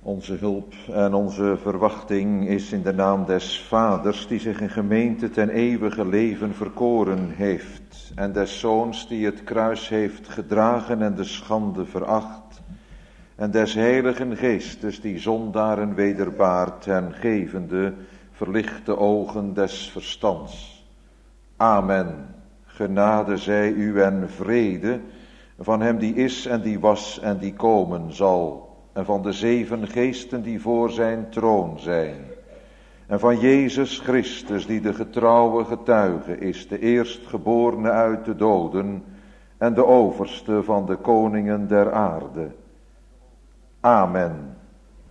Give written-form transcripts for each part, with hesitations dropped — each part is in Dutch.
Onze hulp en onze verwachting is in de naam des Vaders, die zich in gemeente ten eeuwige leven verkoren heeft, en des Zoons, die het kruis heeft gedragen en de schande veracht, en des Heiligen Geestes, die zondaren wederbaart en gevende verlichte ogen des verstands. Amen. Genade zij u en vrede van hem die is en die was en die komen zal, en van de 7 geesten die voor zijn troon zijn, en van Jezus Christus, die de getrouwe getuige is, de eerstgeborene uit de doden en de overste van de koningen der aarde. Amen.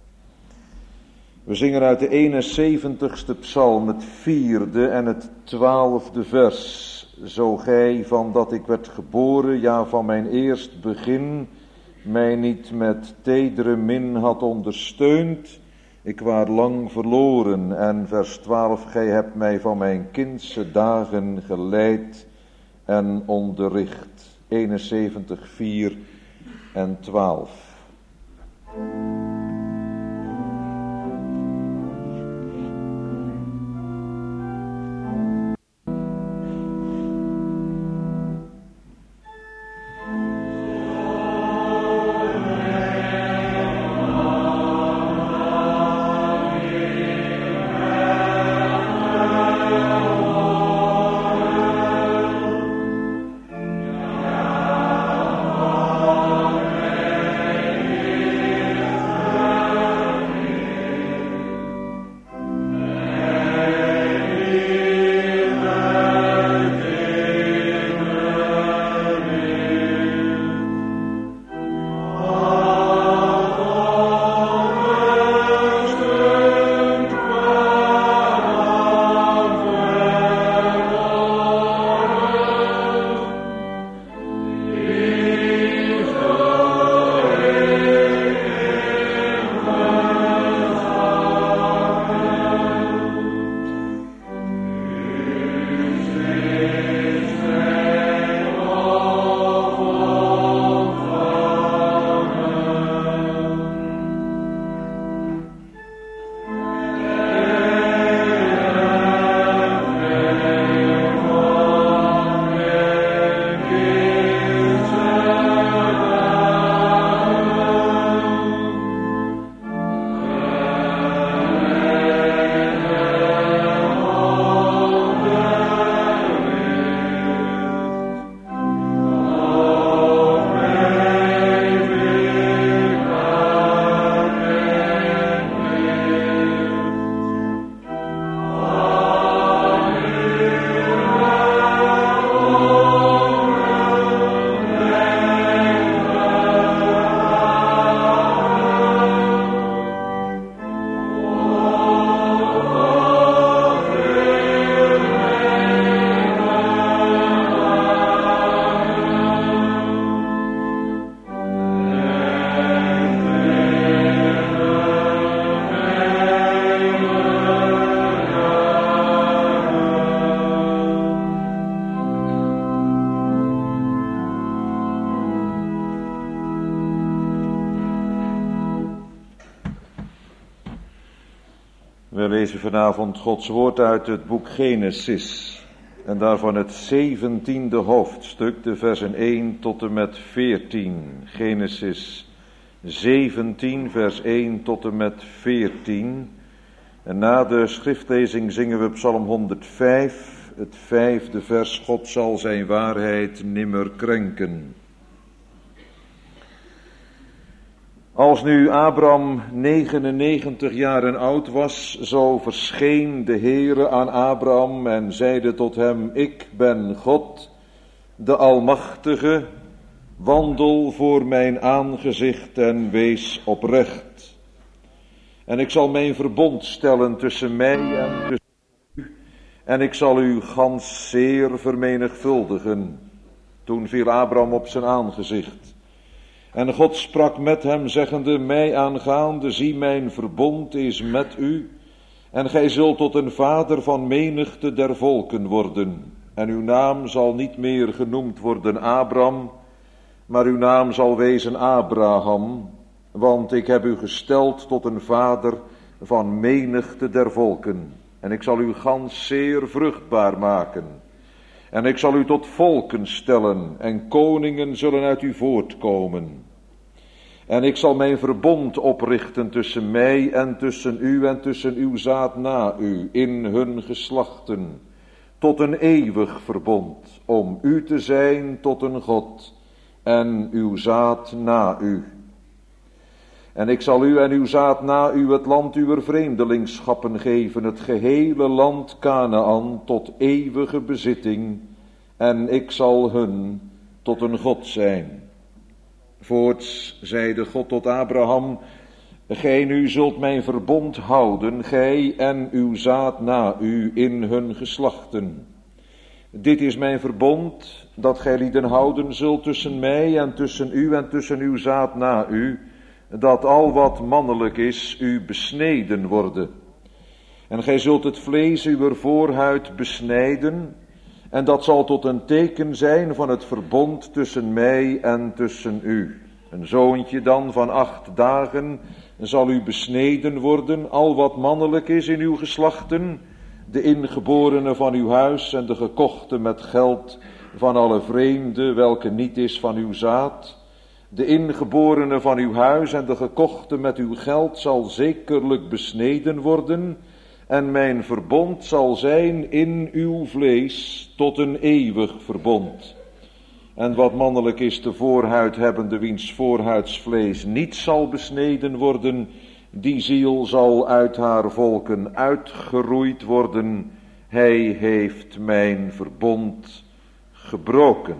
We zingen uit de 71ste psalm het 4e en het 12e vers. Zo gij van dat ik werd geboren, ja van mijn eerst begin, mij niet met tedere min had ondersteund, ik waar lang verloren. En vers 12, gij hebt mij van mijn kindse dagen geleid en onderricht. 71, 4 en 12. We lezen vanavond Gods woord uit het boek Genesis. En daarvan het 17e hoofdstuk, de versen 1 tot en met 14. Genesis 17, vers 1 tot en met 14. En na de schriftlezing zingen we Psalm 105, het 5e vers. God zal zijn waarheid nimmer krenken. Als nu Abraham 99 jaren oud was, zo verscheen de Heere aan Abraham en zeide tot hem: Ik ben God, de Almachtige, wandel voor mijn aangezicht en wees oprecht. En ik zal mijn verbond stellen tussen mij en tussen u, en ik zal u gans zeer vermenigvuldigen. Toen viel Abraham op zijn aangezicht. En God sprak met hem, zeggende: Mij aangaande, zie, mijn verbond is met u, en gij zult tot een vader van menigte der volken worden. En uw naam zal niet meer genoemd worden Abram, maar uw naam zal wezen Abraham, want ik heb u gesteld tot een vader van menigte der volken. En ik zal u gans zeer vruchtbaar maken. En ik zal u tot volken stellen, en koningen zullen uit u voortkomen. En ik zal mijn verbond oprichten tussen mij en tussen u en tussen uw zaad na u, in hun geslachten, tot een eeuwig verbond, om u te zijn tot een God, en uw zaad na u. En ik zal u en uw zaad na u het land uwer vreemdelingschappen geven, het gehele land Kanaän tot eeuwige bezitting, en ik zal hun tot een God zijn. Voorts zeide God tot Abraham, gij nu zult mijn verbond houden, gij en uw zaad na u in hun geslachten. Dit is mijn verbond, dat gij lieden houden zult tussen mij en tussen u en tussen uw zaad na u, dat al wat mannelijk is u besneden worden. En gij zult het vlees uwer voorhuid besnijden, en dat zal tot een teken zijn van het verbond tussen mij en tussen u. Een zoontje dan van 8 dagen zal u besneden worden, al wat mannelijk is in uw geslachten, de ingeborene van uw huis en de gekochte met geld van alle vreemden, welke niet is van uw zaad. De ingeborene van uw huis en de gekochte met uw geld zal zekerlijk besneden worden, en mijn verbond zal zijn in uw vlees tot een eeuwig verbond. En wat mannelijk is de voorhuid hebbende, wiens voorhuidsvlees niet zal besneden worden, die ziel zal uit haar volken uitgeroeid worden. Hij heeft mijn verbond gebroken.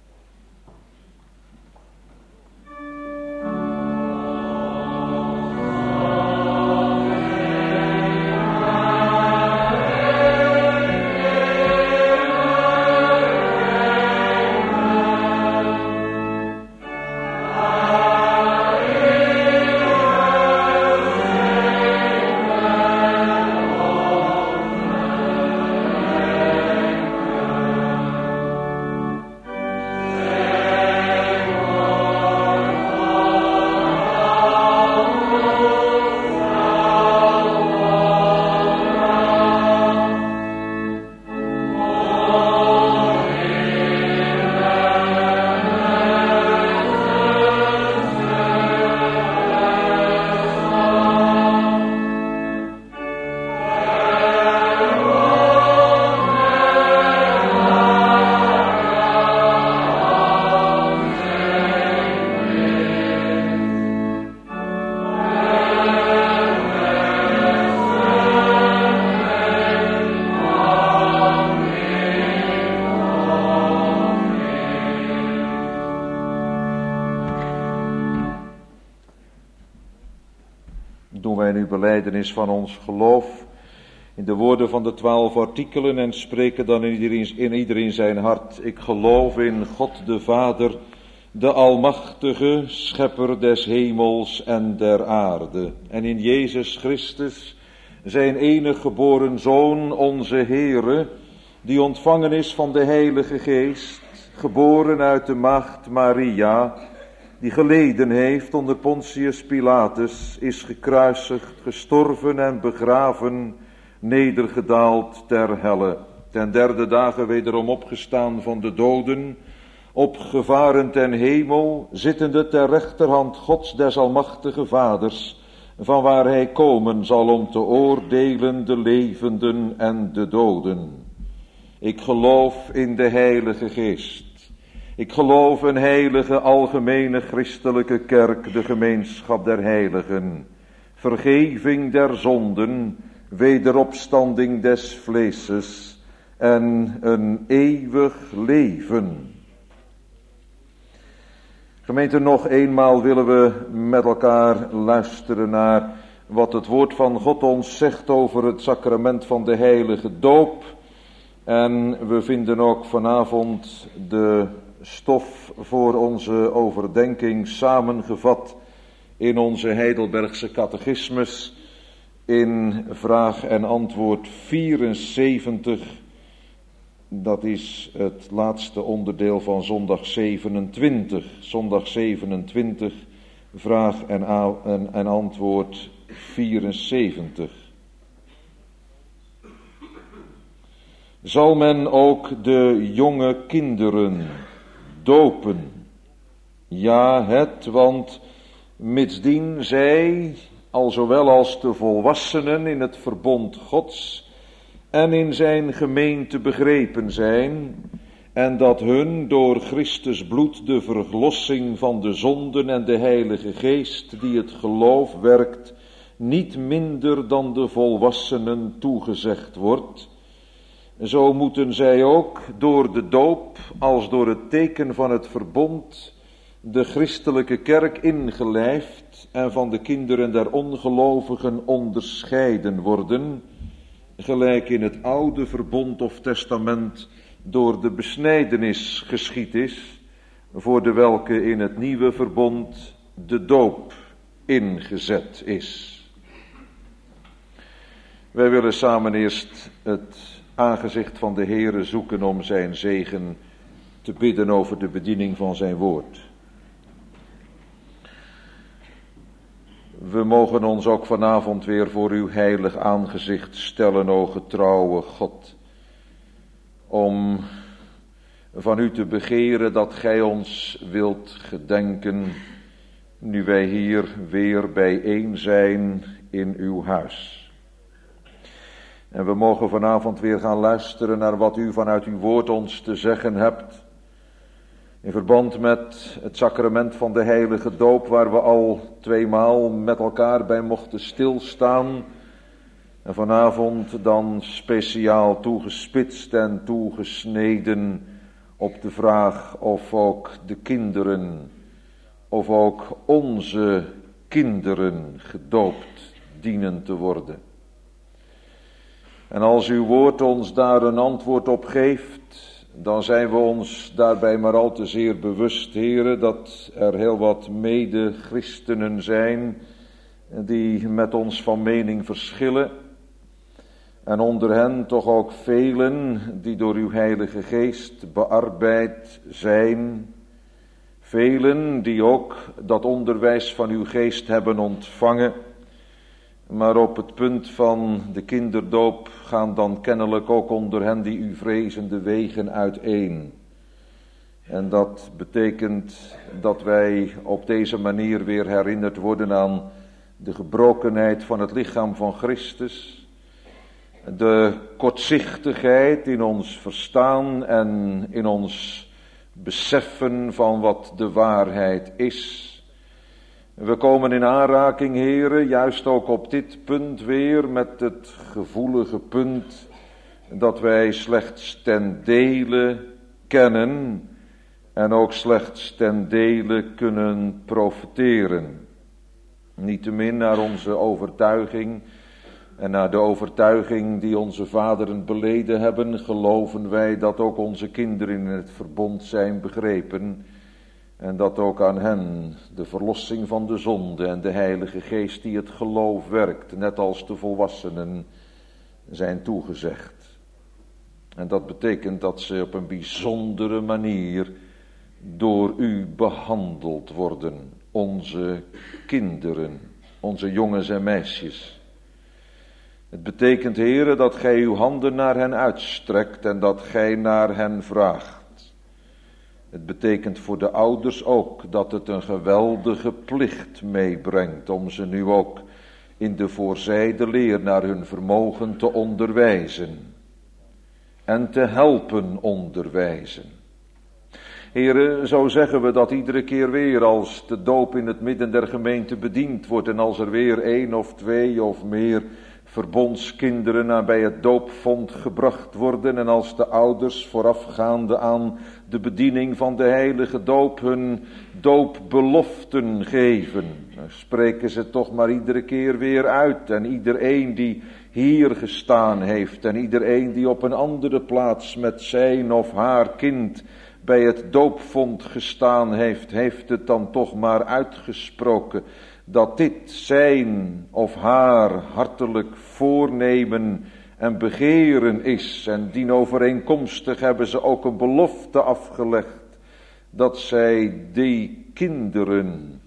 Doen wij nu belijdenis van ons geloof in de woorden van de 12 artikelen en spreken dan in iedereen zijn hart. Ik geloof in God de Vader, de Almachtige, Schepper des hemels en der aarde. En in Jezus Christus, zijn enig geboren Zoon, onze Heere, die ontvangen is van de Heilige Geest, geboren uit de maagd Maria, die geleden heeft onder Pontius Pilatus, is gekruisigd, gestorven en begraven, nedergedaald ter helle. Ten 3e dagen wederom opgestaan van de doden, opgevaren ten hemel, zittende ter rechterhand Gods des Almachtige Vaders, van waar hij komen zal om te oordelen de levenden en de doden. Ik geloof in de Heilige Geest. Ik geloof een heilige algemene christelijke kerk, de gemeenschap der heiligen, vergeving der zonden, wederopstanding des vleeses en een eeuwig leven. Gemeente, nog eenmaal willen we met elkaar luisteren naar wat het woord van God ons zegt over het sacrament van de heilige doop. En we vinden ook vanavond de stof voor onze overdenking samengevat in onze Heidelbergse catechismus in vraag en antwoord 74. Dat is het laatste onderdeel van zondag 27. Zondag 27, vraag en antwoord 74. Zal men ook de jonge kinderen dopen? Ja, want mitsdien zij, al zowel als de volwassenen in het verbond Gods en in zijn gemeente begrepen zijn, en dat hun door Christus bloed de verlossing van de zonden en de Heilige Geest die het geloof werkt, niet minder dan de volwassenen toegezegd wordt, zo moeten zij ook door de doop als door het teken van het verbond de christelijke kerk ingelijfd en van de kinderen der ongelovigen onderscheiden worden, gelijk in het oude verbond of testament door de besnijdenis geschied is, voor de welke in het nieuwe verbond de doop ingezet is. Wij willen samen eerst het aangezicht van de Heere zoeken om zijn zegen te bidden over de bediening van zijn woord. We mogen ons ook vanavond weer voor uw heilig aangezicht stellen, o getrouwe God, om van u te begeren dat gij ons wilt gedenken, nu wij hier weer bijeen zijn in uw huis. En we mogen vanavond weer gaan luisteren naar wat u vanuit uw woord ons te zeggen hebt, in verband met het sacrament van de heilige doop, waar we al 2 maal met elkaar bij mochten stilstaan. En vanavond dan speciaal toegespitst en toegesneden op de vraag of ook de kinderen, of ook onze kinderen gedoopt dienen te worden. En als uw woord ons daar een antwoord op geeft, dan zijn we ons daarbij maar al te zeer bewust, Heere, dat er heel wat mede-christenen zijn die met ons van mening verschillen. En onder hen toch ook velen die door uw Heilige Geest bearbeid zijn. Velen die ook dat onderwijs van uw Geest hebben ontvangen. Maar op het punt van de kinderdoop gaan dan kennelijk ook onder hen die u vrezen de wegen uiteen. En dat betekent dat wij op deze manier weer herinnerd worden aan de gebrokenheid van het lichaam van Christus. De kortzichtigheid in ons verstaan en in ons beseffen van wat de waarheid is. We komen in aanraking, Heere, juist ook op dit punt weer met het gevoelige punt dat wij slechts ten dele kennen en ook slechts ten dele kunnen profiteren. Niettemin naar onze overtuiging en naar de overtuiging die onze vaderen beleden hebben, geloven wij dat ook onze kinderen in het verbond zijn begrepen. En dat ook aan hen de verlossing van de zonde en de Heilige Geest die het geloof werkt, net als de volwassenen, zijn toegezegd. En dat betekent dat ze op een bijzondere manier door u behandeld worden. Onze kinderen, onze jongens en meisjes. Het betekent, Heere, dat gij uw handen naar hen uitstrekt en dat gij naar hen vraagt. Het betekent voor de ouders ook dat het een geweldige plicht meebrengt om ze nu ook in de voorzijde leer naar hun vermogen te onderwijzen en te helpen onderwijzen. Heren, zo zeggen we dat iedere keer weer als de doop in het midden der gemeente bediend wordt en als er weer 1 of 2 of meer verbondskinderen naar bij het doopvond gebracht worden en als de ouders voorafgaande aan de bediening van de heilige doop hun doopbeloften geven, dan spreken ze toch maar iedere keer weer uit. En iedereen die hier gestaan heeft en iedereen die op een andere plaats met zijn of haar kind bij het doopvond gestaan heeft, heeft het dan toch maar uitgesproken dat dit zijn of haar hartelijk voornemen en begeren is. En dienovereenkomstig hebben ze ook een belofte afgelegd dat zij die kinderen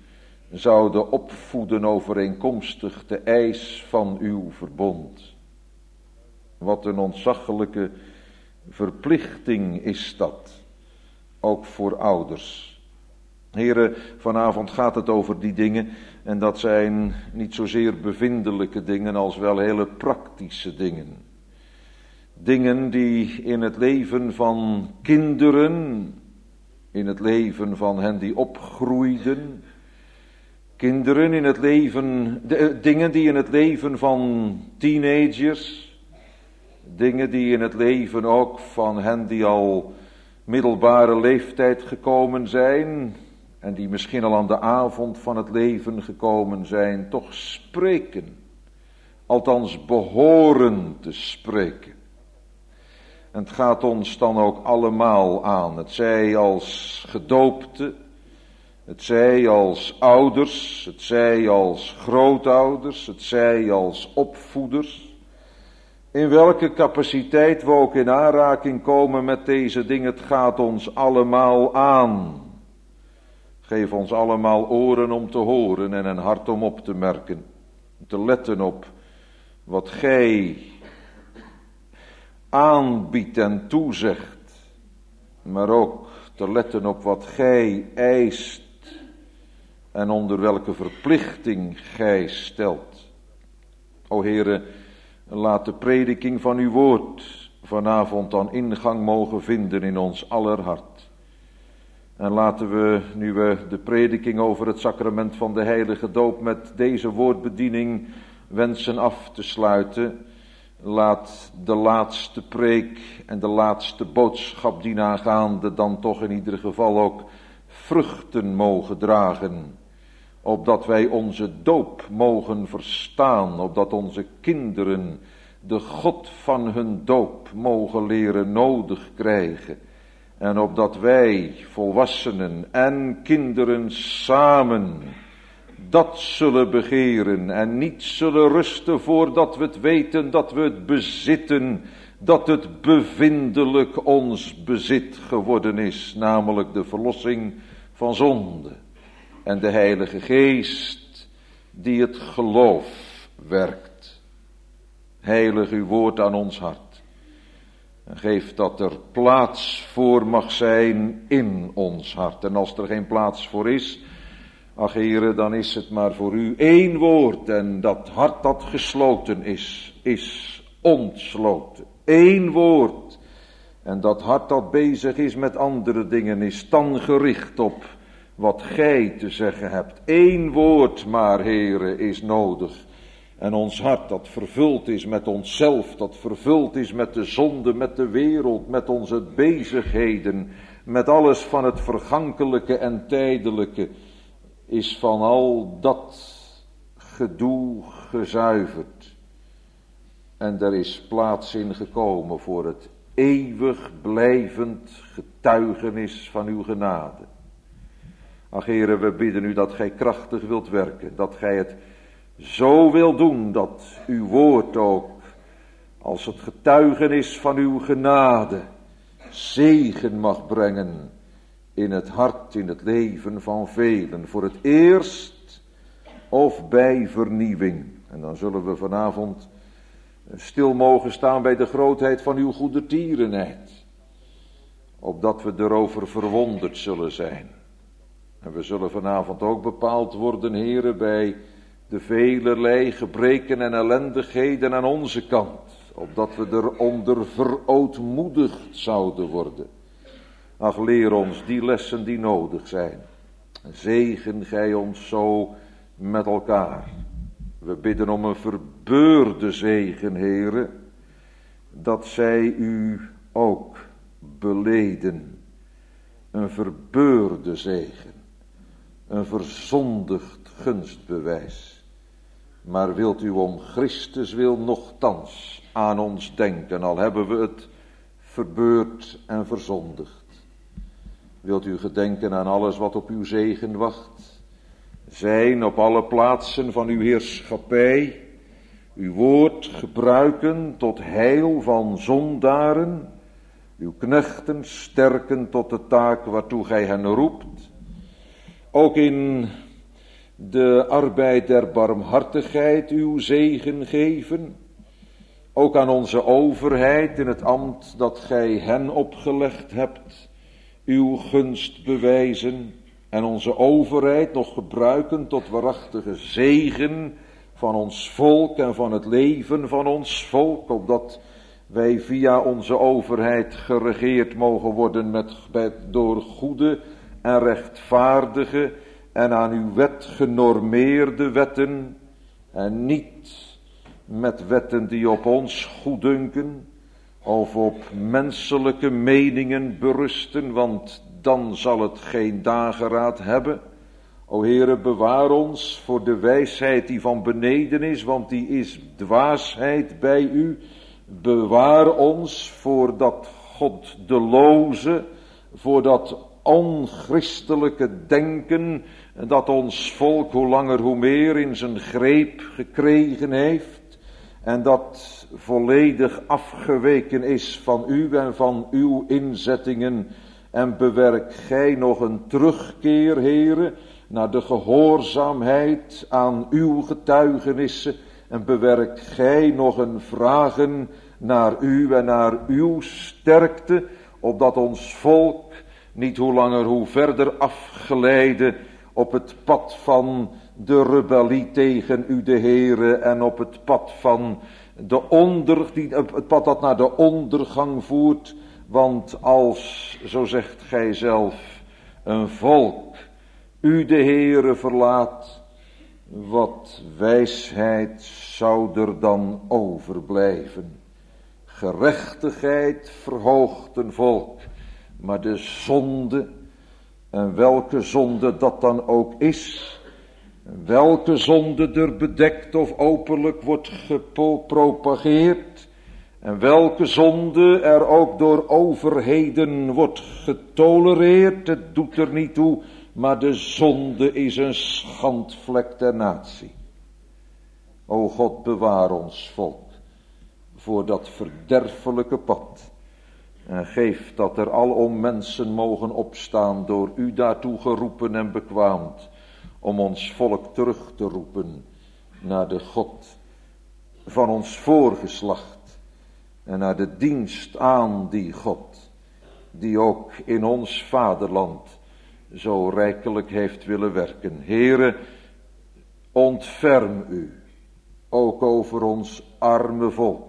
zouden opvoeden overeenkomstig de eis van uw verbond. Wat een ontzaglijke verplichting is dat, ook voor ouders. Heren, vanavond gaat het over die dingen en dat zijn niet zozeer bevindelijke dingen als wel hele praktische dingen. Dingen die in het leven van kinderen, in het leven van hen die opgroeiden, kinderen in het leven, dingen die in het leven van teenagers, dingen die in het leven ook van hen die al middelbare leeftijd gekomen zijn en die misschien al aan de avond van het leven gekomen zijn, toch spreken, althans behoren te spreken. En het gaat ons dan ook allemaal aan, het zij als gedoopte, het zij als ouders, het zij als grootouders, het zij als opvoeders. In welke capaciteit we ook in aanraking komen met deze dingen, het gaat ons allemaal aan. Geef ons allemaal oren om te horen en een hart om op te merken. Te letten op wat gij aanbiedt en toezegt. Maar ook te letten op wat gij eist en onder welke verplichting gij stelt. O Heere, laat de prediking van uw woord vanavond dan ingang mogen vinden in ons aller hart. En laten we, nu we de prediking over het sacrament van de heilige doop met deze woordbediening wensen af te sluiten, laat de laatste preek en de laatste boodschap dienaangaande dan toch in ieder geval ook vruchten mogen dragen. Opdat wij onze doop mogen verstaan, opdat onze kinderen de God van hun doop mogen leren nodig krijgen. En opdat wij, volwassenen en kinderen samen, dat zullen begeren en niet zullen rusten voordat we het weten, dat we het bezitten, dat het bevindelijk ons bezit geworden is, namelijk de verlossing van zonde. En de Heilige Geest die het geloof werkt. Heilig uw woord aan ons hart. En geef dat er plaats voor mag zijn in ons hart. En als er geen plaats voor is, ach Heere, dan is het maar voor u één woord. En dat hart dat gesloten is ontsloten. Eén woord. En dat hart dat bezig is met andere dingen is dan gericht op wat gij te zeggen hebt. Eén woord maar, Heere, is nodig. En ons hart dat vervuld is met onszelf, dat vervuld is met de zonde, met de wereld, met onze bezigheden, met alles van het vergankelijke en tijdelijke, is van al dat gedoe gezuiverd. En er is plaats in gekomen voor het eeuwig blijvend getuigenis van uw genade. Ach Heere, we bidden u dat gij krachtig wilt werken, dat gij het zo wilt doen, dat uw woord ook, als het getuigenis van uw genade, zegen mag brengen in het hart, in het leven van velen, voor het eerst of bij vernieuwing. En dan zullen we vanavond stil mogen staan bij de grootheid van uw goedertierenheid, opdat we erover verwonderd zullen zijn. En we zullen vanavond ook bepaald worden, Heere, bij de velerlei gebreken en ellendigheden aan onze kant, opdat we eronder verootmoedigd zouden worden. Ach, leer ons die lessen die nodig zijn. Zegen gij ons zo met elkaar. We bidden om een verbeurde zegen, Heere, dat zij u ook beleden. Een verbeurde zegen. Een verzondigd gunstbewijs. Maar wilt u om Christus wil nochtans aan ons denken, al hebben we het verbeurd en verzondigd. Wilt u gedenken aan alles wat op uw zegen wacht, zijn op alle plaatsen van uw heerschappij, uw woord gebruiken tot heil van zondaren, uw knechten sterken tot de taak waartoe gij hen roept, ook in de arbeid der barmhartigheid uw zegen geven. Ook aan onze overheid in het ambt dat gij hen opgelegd hebt, uw gunst bewijzen. En onze overheid nog gebruiken tot waarachtige zegen van ons volk en van het leven van ons volk, opdat wij via onze overheid geregeerd mogen worden door goede en rechtvaardige en aan uw wet genormeerde wetten, en niet met wetten die op ons goeddunken of op menselijke meningen berusten, want dan zal het geen dageraad hebben. O Heere, bewaar ons voor de wijsheid die van beneden is, want die is dwaasheid bij u. Bewaar ons voor dat goddeloze, voor dat onchristelijke denken dat ons volk hoe langer hoe meer in zijn greep gekregen heeft en dat volledig afgeweken is van u en van uw inzettingen. En bewerk gij nog een terugkeer, Heere, naar de gehoorzaamheid aan uw getuigenissen. En bewerk gij nog een vragen naar u en naar uw sterkte, opdat ons volk niet hoe langer hoe verder afgeleide op het pad van de rebellie tegen u de Heere en op het pad van het pad dat naar de ondergang voert. Want als, zo zegt gij zelf, een volk u de Heere verlaat, wat wijsheid zou er dan overblijven? Gerechtigheid verhoogt een volk, maar de zonde, en welke zonde dat dan ook is, welke zonde er bedekt of openlijk wordt gepropageerd, en welke zonde er ook door overheden wordt getolereerd, het doet er niet toe, maar de zonde is een schandvlek der natie. O God, bewaar ons volk voor dat verderfelijke pad. En geef dat er alom mensen mogen opstaan, door u daartoe geroepen en bekwaamd, om ons volk terug te roepen naar de God van ons voorgeslacht. En naar de dienst aan die God, die ook in ons vaderland zo rijkelijk heeft willen werken. Heere, ontferm u, ook over ons arme volk,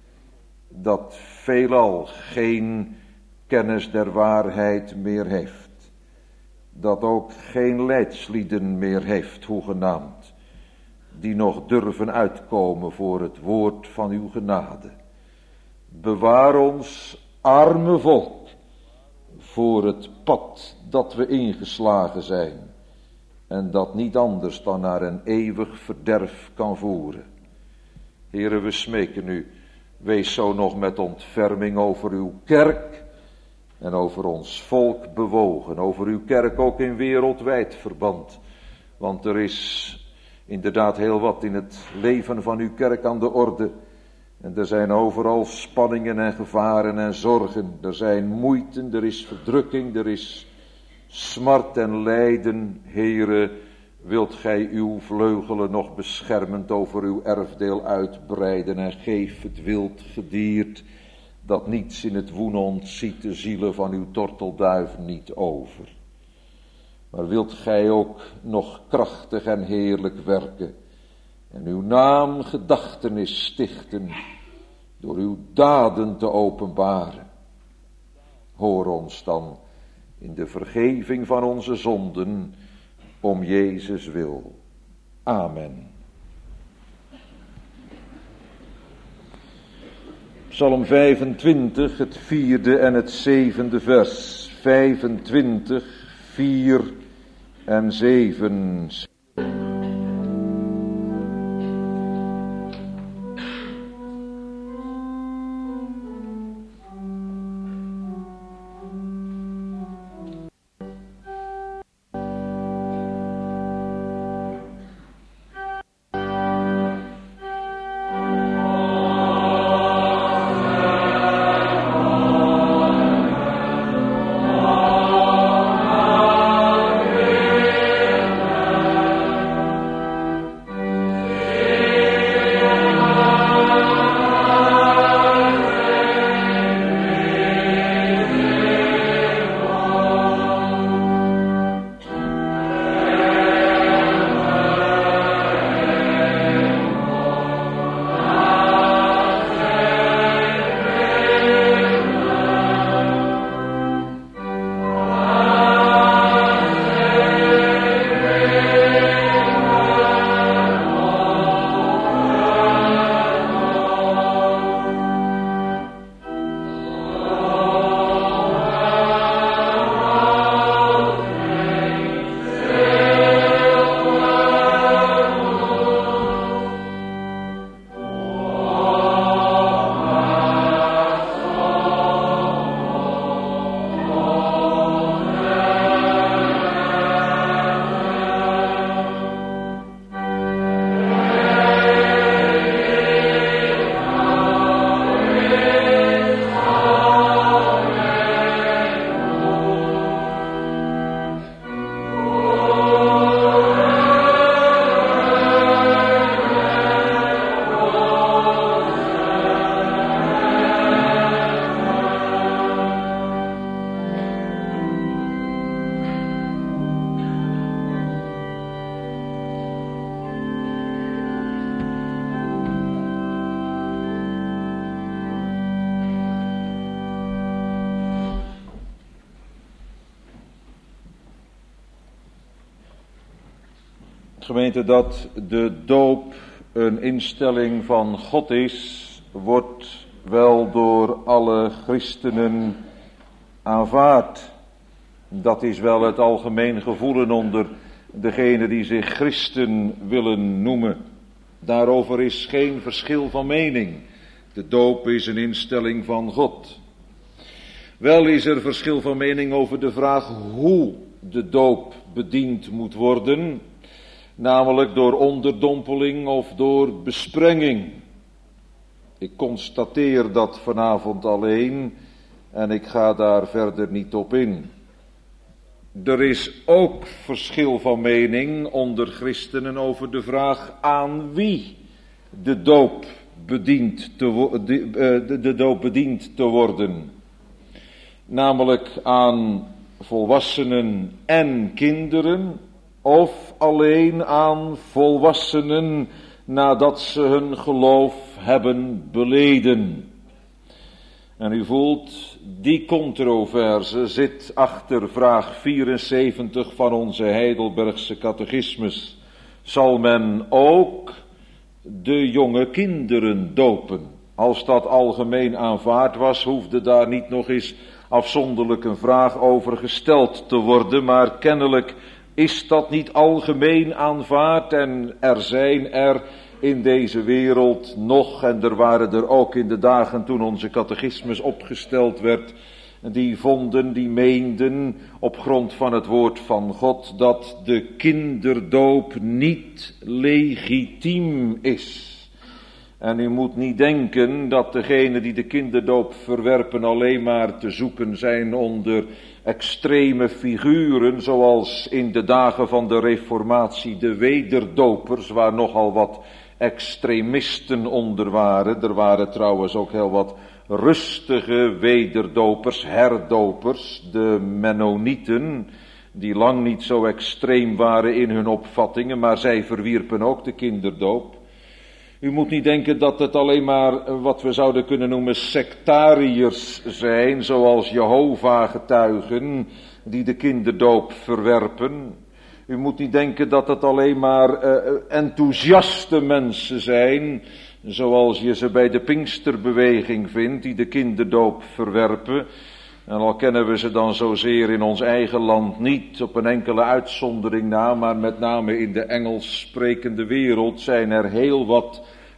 dat veelal geen kennis der waarheid meer heeft. Dat ook geen leidslieden meer heeft, hoegenaamd, die nog durven uitkomen voor het woord van uw genade. Bewaar ons arme volk voor het pad dat we ingeslagen zijn en dat niet anders dan naar een eeuwig verderf kan voeren. Heere, we smeken u, wees zo nog met ontferming over uw kerk en over ons volk bewogen, over uw kerk ook in wereldwijd verband, want er is inderdaad heel wat in het leven van uw kerk aan de orde. En er zijn overal spanningen en gevaren en zorgen. Er zijn moeiten, er is verdrukking, er is smart en lijden. Heere, wilt gij uw vleugelen nog beschermend over uw erfdeel uitbreiden en geef het wild gediert dat niets in het woenen ontziet de zielen van uw tortelduif niet over. Maar wilt gij ook nog krachtig en heerlijk werken en uw naam gedachtenis stichten door uw daden te openbaren. Hoor ons dan in de vergeving van onze zonden om Jezus wil. Amen. Psalm 25, het 4e en het 7e vers. 25, 4 en 7. Gemeente, dat de doop een instelling van God is, wordt wel door alle christenen aanvaard. Dat is wel het algemeen gevoelen onder degenen die zich christen willen noemen. Daarover is geen verschil van mening. De doop is een instelling van God. Wel is er verschil van mening over de vraag hoe de doop bediend moet worden, namelijk door onderdompeling of door besprenging. Ik constateer dat vanavond alleen en ik ga daar verder niet op in. Er is ook verschil van mening onder christenen over de vraag aan wie de doop bediend te worden. Namelijk aan volwassenen en kinderen, of alleen aan volwassenen nadat ze hun geloof hebben beleden. En u voelt, die controverse zit achter vraag 74 van onze Heidelbergse catechismus. Zal men ook de jonge kinderen dopen? Als dat algemeen aanvaard was, hoefde daar niet nog eens afzonderlijk een vraag over gesteld te worden, maar kennelijk is dat niet algemeen aanvaard en er zijn er in deze wereld nog, en er waren er ook in de dagen toen onze catechismus opgesteld werd, die meenden op grond van het woord van God dat de kinderdoop niet legitiem is. En u moet niet denken dat degenen die de kinderdoop verwerpen alleen maar te zoeken zijn onder extreme figuren, zoals in de dagen van de Reformatie de wederdopers, waar nogal wat extremisten onder waren. Er waren trouwens ook heel wat rustige wederdopers, herdopers, de Mennonieten, die lang niet zo extreem waren in hun opvattingen, maar zij verwierpen ook de kinderdoop. U moet niet denken dat het alleen maar wat we zouden kunnen noemen sectariërs zijn, zoals Jehovah-getuigen, die de kinderdoop verwerpen. U moet niet denken dat het alleen maar enthousiaste mensen zijn, zoals je ze bij de Pinksterbeweging vindt, die de kinderdoop verwerpen. En al kennen we ze dan zozeer in ons eigen land niet, op een enkele uitzondering na, maar met name in de Engels sprekende wereld zijn er heel wat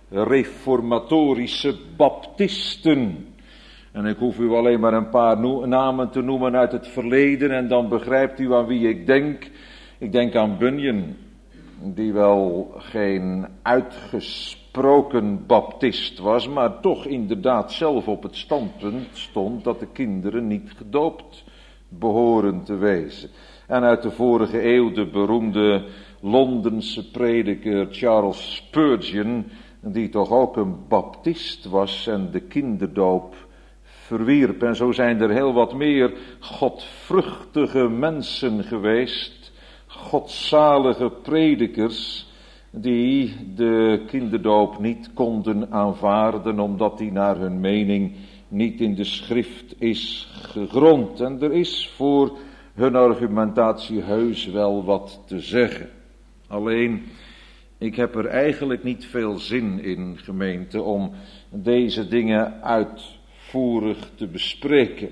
reformatorische baptisten. En ik hoef u alleen maar een paar namen te noemen uit het verleden en dan begrijpt u aan wie ik denk. Ik denk aan Bunyan, die wel geen uitgesproken baptist was, maar toch inderdaad zelf op het standpunt stond dat de kinderen niet gedoopt behoren te wezen. En uit de vorige eeuw de beroemde Londense prediker Charles Spurgeon, die toch ook een baptist was en de kinderdoop verwierp. En zo zijn er heel wat meer godvruchtige mensen geweest, godzalige predikers, die de kinderdoop niet konden aanvaarden, omdat die naar hun mening niet in de schrift is gegrond. En er is voor hun argumentatie heus wel wat te zeggen. Alleen, ik heb er eigenlijk niet veel zin in, gemeente, om deze dingen uitvoerig te bespreken.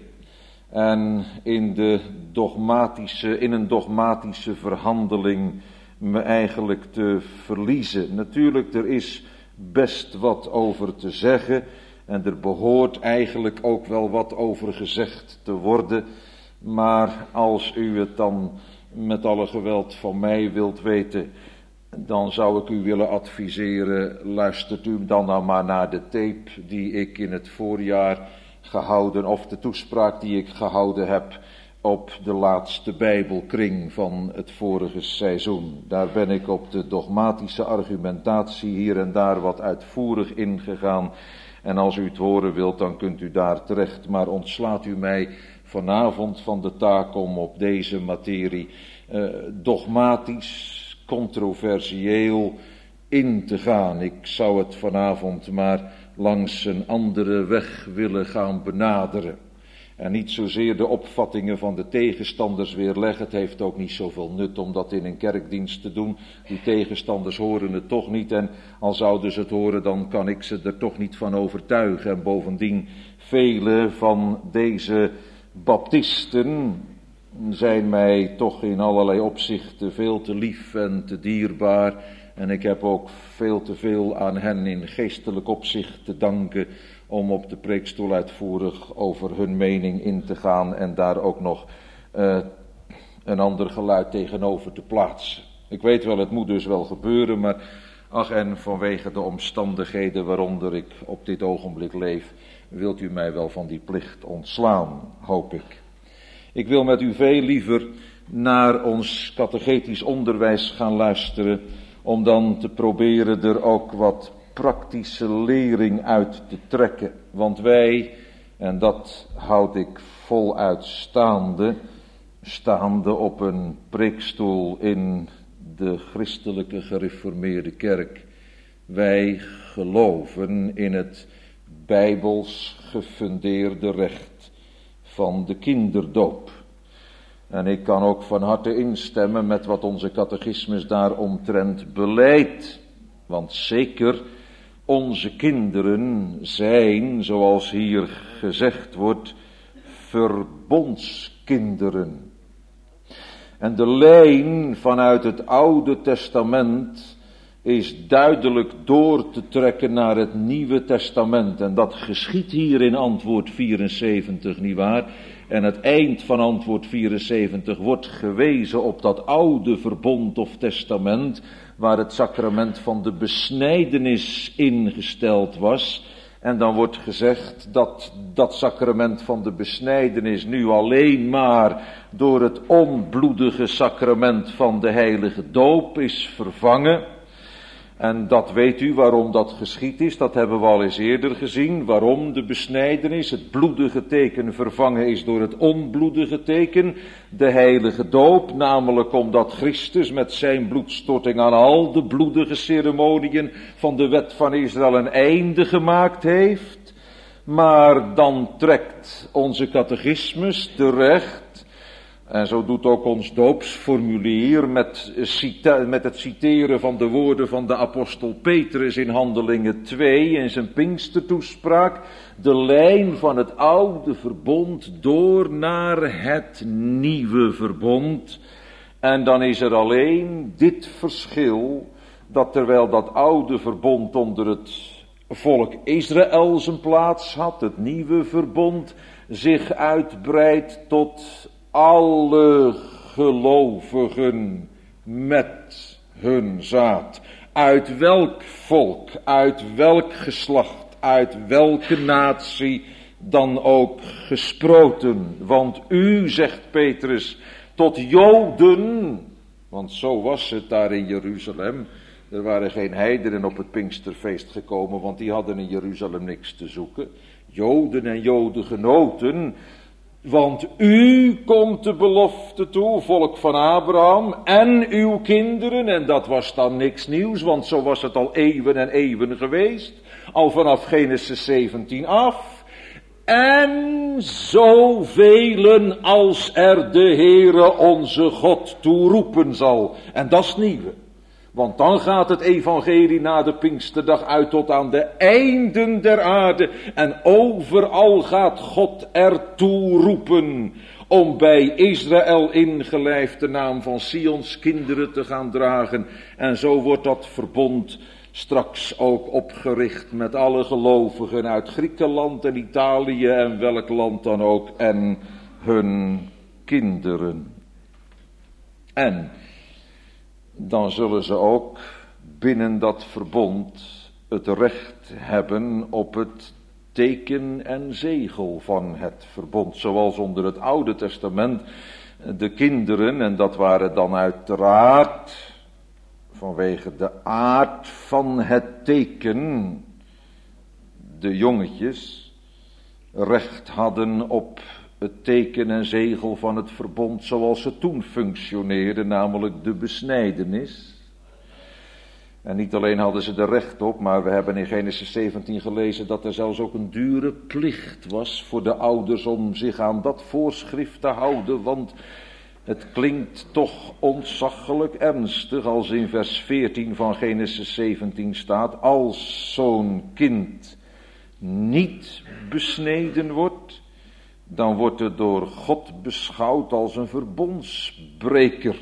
En in een dogmatische verhandeling me eigenlijk te verliezen. Natuurlijk, er is best wat over te zeggen. En er behoort eigenlijk ook wel wat over gezegd te worden. Maar als u het dan met alle geweld van mij wilt weten, dan zou ik u willen adviseren, luistert u dan nou maar naar de tape die ik in het voorjaar gehouden, of de toespraak die ik gehouden heb op de laatste Bijbelkring van het vorige seizoen. Daar ben ik op de dogmatische argumentatie hier en daar wat uitvoerig ingegaan. En als u het horen wilt, dan kunt u daar terecht. Maar ontslaat u mij vanavond van de taak om op deze materie dogmatisch, controversieel in te gaan. Ik zou het vanavond maar langs een andere weg willen gaan benaderen. En niet zozeer de opvattingen van de tegenstanders weerleggen. Het heeft ook niet zoveel nut om dat in een kerkdienst te doen. Die tegenstanders horen het toch niet. En al zouden ze het horen, dan kan ik ze er toch niet van overtuigen. En bovendien, vele van deze baptisten zijn mij toch in allerlei opzichten veel te lief en te dierbaar. En ik heb ook veel te veel aan hen in geestelijk opzicht te danken om op de preekstoel uitvoerig over hun mening in te gaan en daar ook nog een ander geluid tegenover te plaatsen. Ik weet wel, het moet dus wel gebeuren, maar ach, en vanwege de omstandigheden waaronder ik op dit ogenblik leef, wilt u mij wel van die plicht ontslaan, hoop ik. Ik wil met u veel liever naar ons catechetisch onderwijs gaan luisteren, om dan te proberen er ook wat praktische lering uit te trekken. Want wij, en dat houd ik voluit staande op een preekstoel in de christelijke gereformeerde kerk, wij geloven in het bijbels gefundeerde recht van de kinderdoop. En ik kan ook van harte instemmen met wat onze catechismus daaromtrent beleidt. Want zeker, onze kinderen zijn, zoals hier gezegd wordt, verbondskinderen. En de lijn vanuit het Oude Testament is duidelijk door te trekken naar het Nieuwe Testament. En dat geschiedt hier in antwoord 74, nietwaar? En het eind van antwoord 74 wordt gewezen op dat oude verbond of testament, waar het sacrament van de besnijdenis ingesteld was. En dan wordt gezegd dat dat sacrament van de besnijdenis nu alleen maar door het onbloedige sacrament van de heilige doop is vervangen. En dat weet u waarom dat geschied is, dat hebben we al eens eerder gezien. Waarom de besnijdenis, het bloedige teken, vervangen is door het onbloedige teken, de heilige doop. Namelijk omdat Christus met zijn bloedstorting aan al de bloedige ceremoniën van de wet van Israël een einde gemaakt heeft. Maar dan trekt onze catechismus terecht, en zo doet ook ons doopsformulier met het citeren van de woorden van de apostel Petrus in Handelingen 2 in zijn Pinkstertoespraak, de lijn van het oude verbond door naar het nieuwe verbond. En dan is er alleen dit verschil, dat terwijl dat oude verbond onder het volk Israël zijn plaats had, het nieuwe verbond zich uitbreidt tot alle gelovigen met hun zaad. Uit welk volk, uit welk geslacht, uit welke natie dan ook gesproten. Want u, zegt Petrus, tot Joden, want zo was het daar in Jeruzalem. Er waren geen heidenen op het Pinksterfeest gekomen, want die hadden in Jeruzalem niks te zoeken. Joden en Jodengenoten. Want u komt de belofte toe, volk van Abraham, en uw kinderen, en dat was dan niks nieuws, want zo was het al eeuwen en eeuwen geweest, al vanaf Genesis 17 af, en zoveel als er de Heere onze God toe roepen zal, en dat is nieuwe. Want dan gaat het evangelie na de Pinksterdag uit tot aan de einden der aarde. En overal gaat God ertoe roepen om bij Israël ingelijfd de naam van Sions kinderen te gaan dragen. En zo wordt dat verbond straks ook opgericht met alle gelovigen uit Griekenland en Italië en welk land dan ook en hun kinderen. En dan zullen ze ook binnen dat verbond het recht hebben op het teken en zegel van het verbond. Zoals onder het Oude Testament de kinderen, en dat waren dan uiteraard vanwege de aard van het teken, de jongetjes, recht hadden op het teken en zegel van het verbond zoals het toen functioneerde, namelijk de besnijdenis. En niet alleen hadden ze er recht op, maar we hebben in Genesis 17 gelezen dat er zelfs ook een dure plicht was voor de ouders om zich aan dat voorschrift te houden, want het klinkt toch ontzaglijk ernstig als in vers 14 van Genesis 17 staat: als zo'n kind niet besneden wordt, dan wordt het door God beschouwd als een verbondsbreker.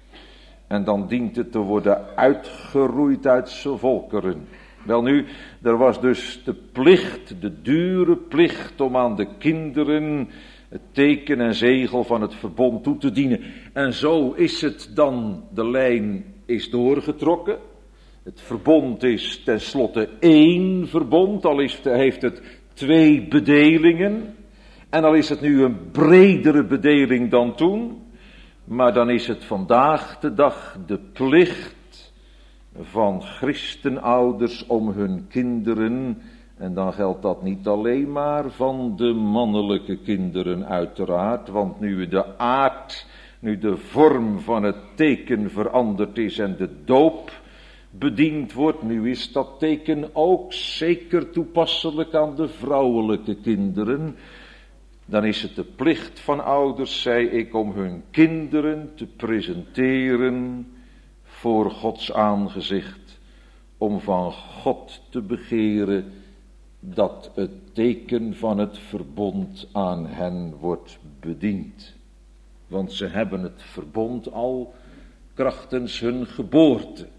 En dan dient het te worden uitgeroeid uit zijn volkeren. Welnu, er was dus de plicht, de dure plicht om aan de kinderen het teken en zegel van het verbond toe te dienen. En zo is het dan, de lijn is doorgetrokken. Het verbond is tenslotte één verbond, al heeft het twee bedelingen. En al is het nu een bredere bedeling dan toen. Maar dan is het vandaag de dag de plicht van christenouders om hun kinderen, en dan geldt dat niet alleen maar van de mannelijke kinderen uiteraard, want nu de aard, nu de vorm van het teken veranderd is en de doop bediend wordt, nu is dat teken ook zeker toepasselijk aan de vrouwelijke kinderen. Dan is het de plicht van ouders, zei ik, om hun kinderen te presenteren voor Gods aangezicht, om van God te begeren dat het teken van het verbond aan hen wordt bediend. Want ze hebben het verbond al krachtens hun geboorte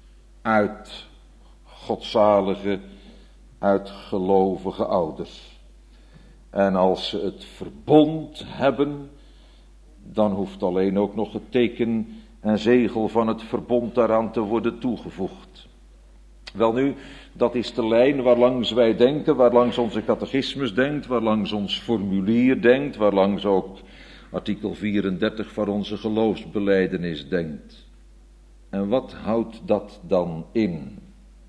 uit godzalige, uit gelovige ouders. En als ze het verbond hebben, dan hoeft alleen ook nog het teken en zegel van het verbond daaraan te worden toegevoegd. Welnu, dat is de lijn waarlangs wij denken, waarlangs onze catechismus denkt, waarlangs ons formulier denkt, waarlangs ook artikel 34 van onze geloofsbelijdenis denkt. En wat houdt dat dan in?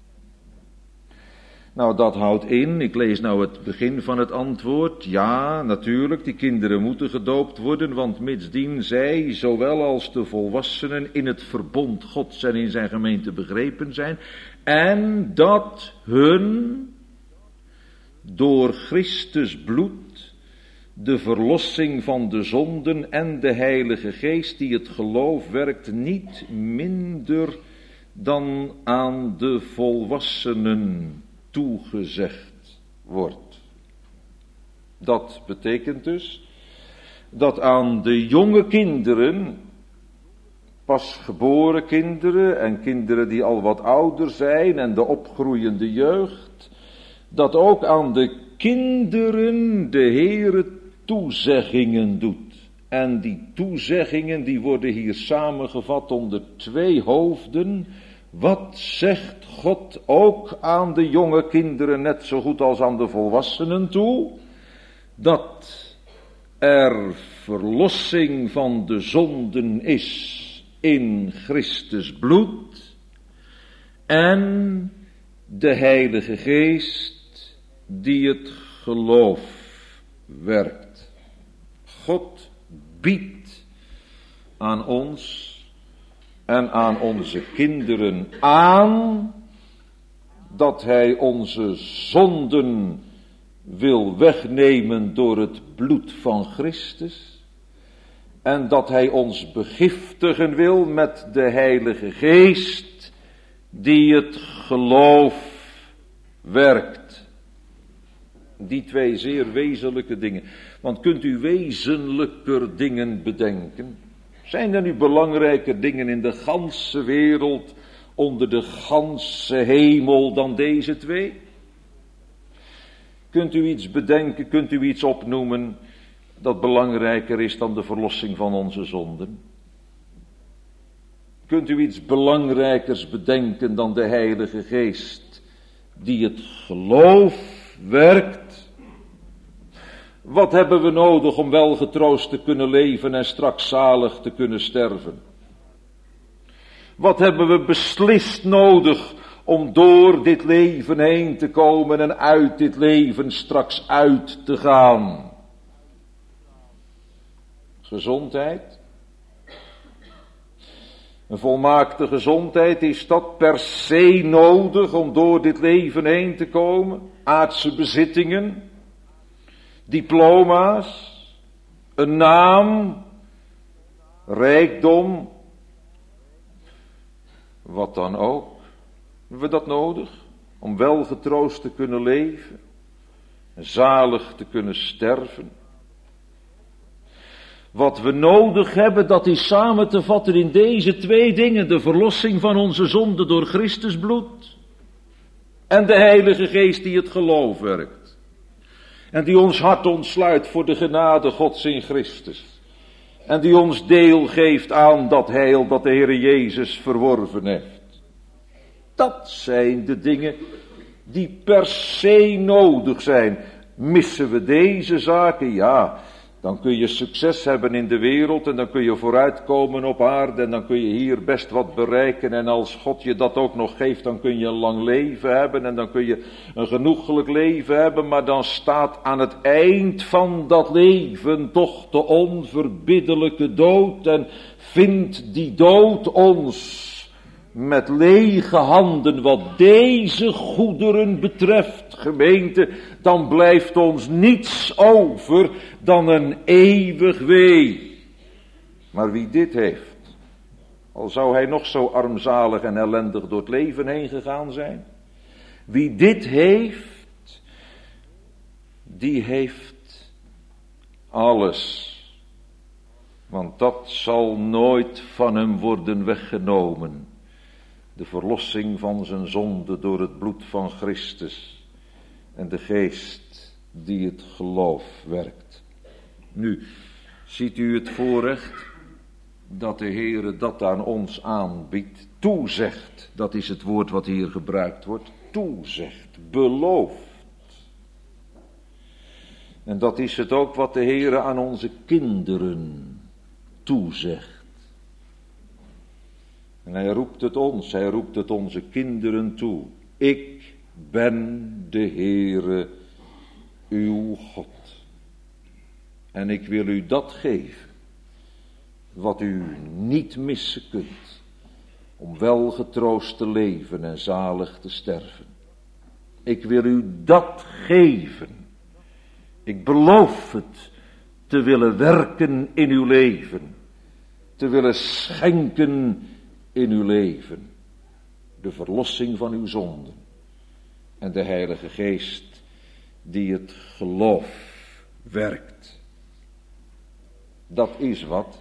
Nou, dat houdt in, ik lees nou het begin van het antwoord. Ja, natuurlijk, die kinderen moeten gedoopt worden, want mitsdien zij, zowel als de volwassenen, in het verbond Gods en in zijn gemeente begrepen zijn, en dat hun door Christus bloed de verlossing van de zonden en de Heilige Geest die het geloof werkt niet minder dan aan de volwassenen toegezegd wordt. Dat betekent dus dat aan de jonge kinderen, pas geboren kinderen en kinderen die al wat ouder zijn en de opgroeiende jeugd, dat ook aan de kinderen de Heere toezeggingen doet. En die toezeggingen die worden hier samengevat onder twee hoofden. Wat zegt God ook aan de jonge kinderen net zo goed als aan de volwassenen toe? Dat er verlossing van de zonden is in Christus bloed en de Heilige Geest die het geloof werkt. God biedt aan ons en aan onze kinderen aan dat Hij onze zonden wil wegnemen door het bloed van Christus en dat Hij ons begiftigen wil met de Heilige Geest die het geloof werkt. Die twee zeer wezenlijke dingen. Want kunt u wezenlijker dingen bedenken? Zijn er nu belangrijker dingen in de ganse wereld, onder de ganse hemel dan deze twee? Kunt u iets bedenken, kunt u iets opnoemen dat belangrijker is dan de verlossing van onze zonden? Kunt u iets belangrijkers bedenken dan de Heilige Geest die het geloof werkt? Wat hebben we nodig om wel getroost te kunnen leven en straks zalig te kunnen sterven? Wat hebben we beslist nodig om door dit leven heen te komen en uit dit leven straks uit te gaan? Gezondheid. Een volmaakte gezondheid, is dat per se nodig om door dit leven heen te komen? Aardse bezittingen, diploma's, een naam, rijkdom, wat dan ook. Hebben we dat nodig? Om welgetroost te kunnen leven, zalig te kunnen sterven. Wat we nodig hebben, dat is samen te vatten in deze twee dingen: de verlossing van onze zonde door Christus bloed en de Heilige Geest die het geloof werkt. En die ons hart ontsluit voor de genade Gods in Christus. En die ons deel geeft aan dat heil dat de Heere Jezus verworven heeft. Dat zijn de dingen die per se nodig zijn. Missen we deze zaken? Ja, dan kun je succes hebben in de wereld en dan kun je vooruitkomen op aarde en dan kun je hier best wat bereiken. En als God je dat ook nog geeft, dan kun je een lang leven hebben en dan kun je een genoeglijk leven hebben. Maar dan staat aan het eind van dat leven toch de onverbiddelijke dood. En vindt die dood ons met lege handen wat deze goederen betreft, gemeente, dan blijft ons niets over dan een eeuwig wee. Maar wie dit heeft, al zou hij nog zo armzalig en ellendig door het leven heen gegaan zijn, wie dit heeft, die heeft alles. Want dat zal nooit van hem worden weggenomen. De verlossing van zijn zonde door het bloed van Christus en de Geest die het geloof werkt. Nu, ziet u het voorrecht dat de Heere dat aan ons aanbiedt, toezegt, dat is het woord wat hier gebruikt wordt, toezegt, belooft. En dat is het ook wat de Heere aan onze kinderen toezegt. En hij roept het onze kinderen toe. Ik ben de Heere, uw God. En ik wil u dat geven, wat u niet missen kunt, om welgetroost te leven en zalig te sterven. Ik wil u dat geven. Ik beloof het te willen werken in uw leven, te willen schenken in uw leven, de verlossing van uw zonden en de Heilige Geest die het geloof werkt. Dat is wat.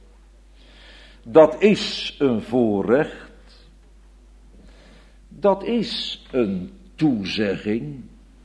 Dat is een voorrecht. Dat is een toezegging.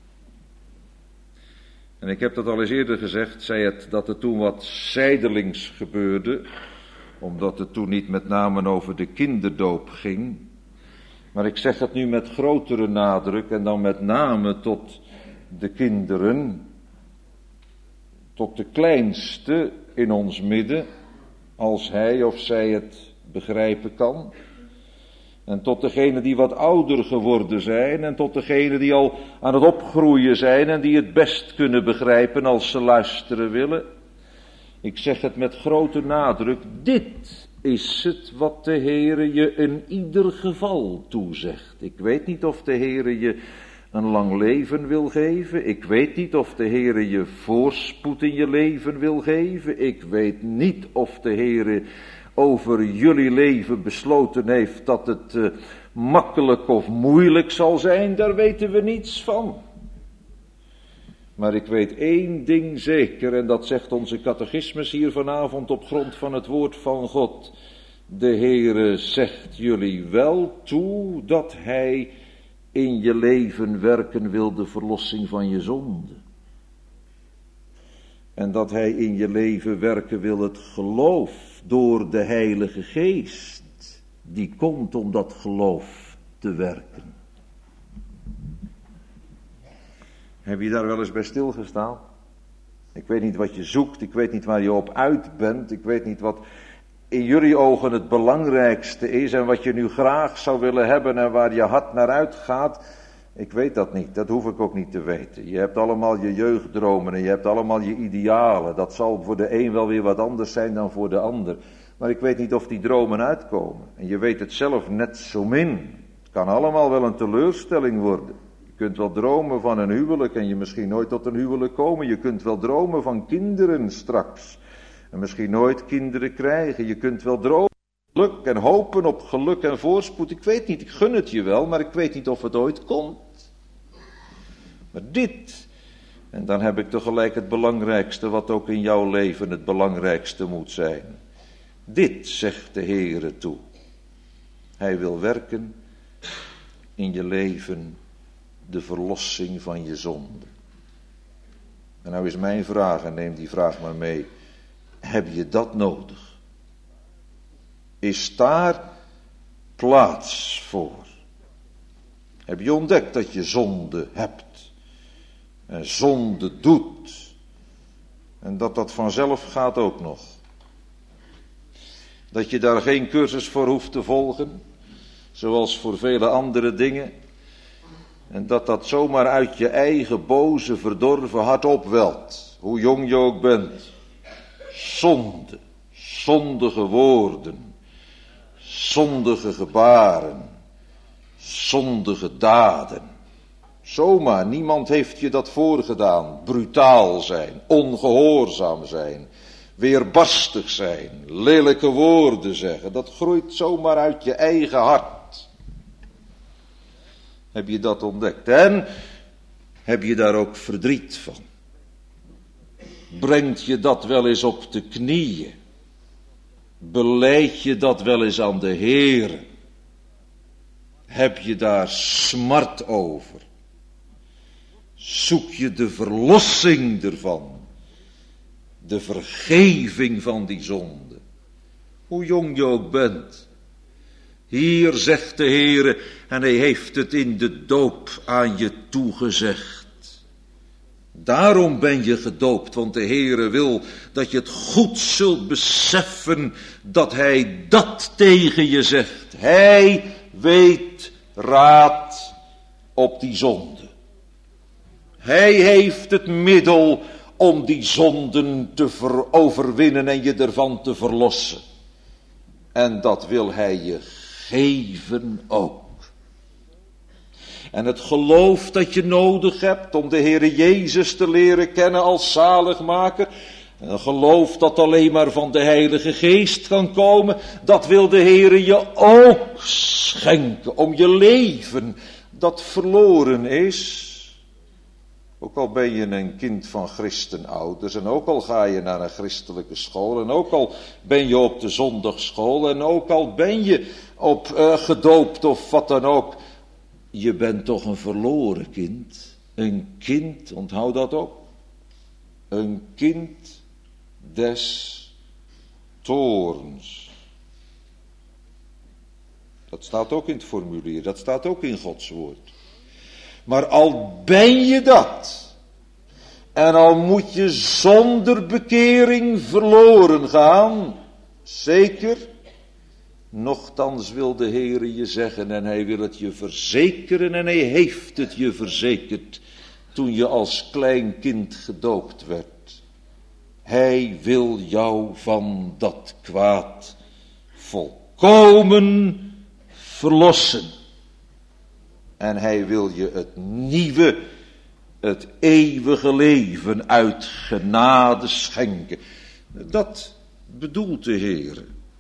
En ik heb dat al eens eerder gezegd, zei het dat er toen wat zijdelings gebeurde, omdat het toen niet met name over de kinderdoop ging. Maar ik zeg het nu met grotere nadruk en dan met name tot de kinderen, tot de kleinste in ons midden, als hij of zij het begrijpen kan. En tot degenen die wat ouder geworden zijn en tot degenen die al aan het opgroeien zijn en die het best kunnen begrijpen als ze luisteren willen. Ik zeg het met grote nadruk, dit is het wat de Heere je in ieder geval toezegt. Ik weet niet of de Heere je een lang leven wil geven. Ik weet niet of de Heere je voorspoed in je leven wil geven. Ik weet niet of de Heere over jullie leven besloten heeft dat het makkelijk of moeilijk zal zijn. Daar weten we niets van. Maar ik weet één ding zeker, en dat zegt onze catechismus hier vanavond op grond van het woord van God. De Heere zegt jullie wel toe dat Hij in je leven werken wil, de verlossing van je zonde. En dat Hij in je leven werken wil, het geloof door de Heilige Geest, die komt om dat geloof te werken. Heb je daar wel eens bij stilgestaan? Ik weet niet wat je zoekt, ik weet niet waar je op uit bent, ik weet niet wat in jullie ogen het belangrijkste is en wat je nu graag zou willen hebben en waar je hart naar uitgaat. Ik weet dat niet, dat hoef ik ook niet te weten. Je hebt allemaal je jeugddromen en je hebt allemaal je idealen. Dat zal voor de een wel weer wat anders zijn dan voor de ander. Maar ik weet niet of die dromen uitkomen. En je weet het zelf net zo min. Het kan allemaal wel een teleurstelling worden. Je kunt wel dromen van een huwelijk en je misschien nooit tot een huwelijk komen. Je kunt wel dromen van kinderen straks. En misschien nooit kinderen krijgen. Je kunt wel dromen van geluk en hopen op geluk en voorspoed. Ik weet niet, ik gun het je wel, maar ik weet niet of het ooit komt. Maar dit, en dan heb ik tegelijk het belangrijkste wat ook in jouw leven het belangrijkste moet zijn. Dit zegt de Heere toe. Hij wil werken in je leven de verlossing van je zonde. En nou is mijn vraag, en neem die vraag maar mee. Heb je dat nodig? Is daar plaats voor? Heb je ontdekt dat je zonde hebt? En zonde doet? En dat dat vanzelf gaat ook nog? Dat je daar geen cursus voor hoeft te volgen, zoals voor vele andere dingen. En dat dat zomaar uit je eigen boze, verdorven hart opwelt, hoe jong je ook bent. Zonde, zondige woorden, zondige gebaren, zondige daden. Zomaar, niemand heeft je dat voorgedaan. Brutaal zijn, ongehoorzaam zijn, weerbarstig zijn, lelijke woorden zeggen. Dat groeit zomaar uit je eigen hart. Heb je dat ontdekt? En heb je daar ook verdriet van? Brengt je dat wel eens op de knieën? Belijd je dat wel eens aan de Heere? Heb je daar smart over? Zoek je de verlossing ervan? De vergeving van die zonde? Hoe jong je ook bent. Hier zegt de Heere, en hij heeft het in de doop aan je toegezegd. Daarom ben je gedoopt, want de Heere wil dat je het goed zult beseffen dat hij dat tegen je zegt. Hij weet raad op die zonde. Hij heeft het middel om die zonden te overwinnen en je ervan te verlossen. En dat wil hij je geven ook. En het geloof dat je nodig hebt om de Heere Jezus te leren kennen als zaligmaker, en een geloof dat alleen maar van de Heilige Geest kan komen, dat wil de Heere je ook schenken om je leven dat verloren is. Ook al ben je een kind van christenouders en ook al ga je naar een christelijke school en ook al ben je op de zondagsschool en ook al ben je op gedoopt of wat dan ook. Je bent toch een verloren kind. Een kind, onthoud dat ook. Een kind des toorns. Dat staat ook in het formulier, dat staat ook in Gods woord. Maar al ben je dat, en al moet je zonder bekering verloren gaan, zeker, nochtans wil de Heere je zeggen en hij wil het je verzekeren en hij heeft het je verzekerd toen je als klein kind gedoopt werd. Hij wil jou van dat kwaad volkomen verlossen. En hij wil je het nieuwe, het eeuwige leven uit genade schenken. Dat bedoelt de Heere.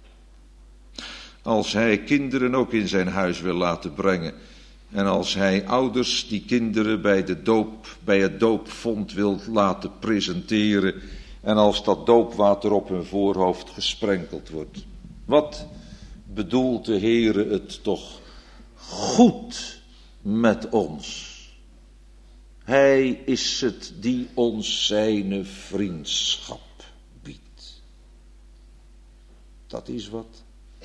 Als hij kinderen ook in zijn huis wil laten brengen. En als hij ouders die kinderen bij het doopvont wil laten presenteren. En als dat doopwater op hun voorhoofd gesprenkeld wordt. Wat bedoelt de Heere het toch goed met ons. Hij is het die ons zijn vriendschap biedt. Dat is wat.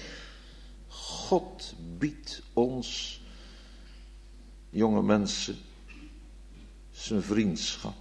God biedt ons, jonge mensen, zijn vriendschap.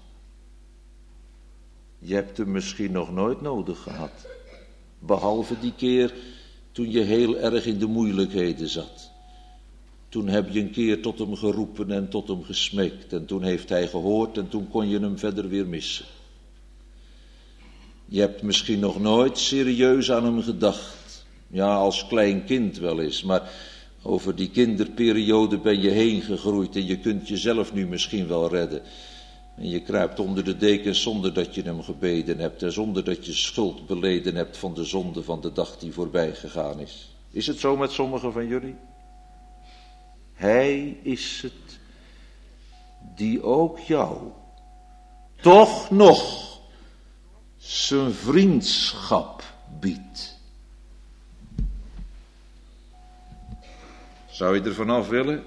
Je hebt hem misschien nog nooit nodig gehad. Behalve die keer toen je heel erg in de moeilijkheden zat. Toen heb je een keer tot hem geroepen en tot hem gesmeekt. En toen heeft hij gehoord en toen kon je hem verder weer missen. Je hebt misschien nog nooit serieus aan hem gedacht. Ja, als klein kind wel eens, maar over die kinderperiode ben je heen gegroeid en je kunt jezelf nu misschien wel redden. En je kruipt onder de dekens zonder dat je hem gebeden hebt en zonder dat je schuld beleden hebt van de zonde van de dag die voorbij gegaan is. Is het zo met sommigen van jullie? Hij is het die ook jou toch nog zijn vriendschap biedt. Zou je er vanaf willen?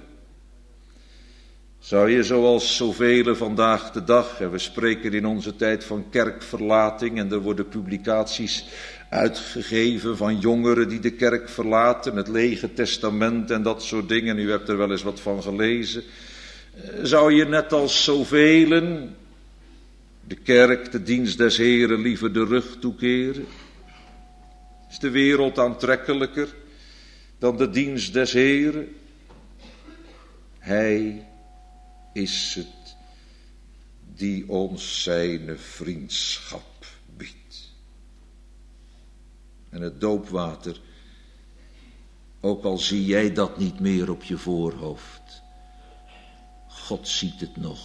Zou je zoals zoveel vandaag de dag, en we spreken in onze tijd van kerkverlating en er worden publicaties uitgegeven van jongeren die de kerk verlaten, het Lege Testament en dat soort dingen, u hebt er wel eens wat van gelezen. Zou je net als zoveel de kerk, de dienst des Heren liever de rug toekeren? Is de wereld aantrekkelijker dan de dienst des Heren? Hij is het die ons zijn vriendschap biedt. En het doopwater, ook al zie jij dat niet meer op je voorhoofd, God ziet het nog.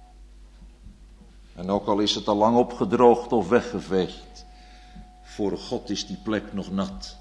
En ook al is het al lang opgedroogd of weggeveegd, voor God is die plek nog nat.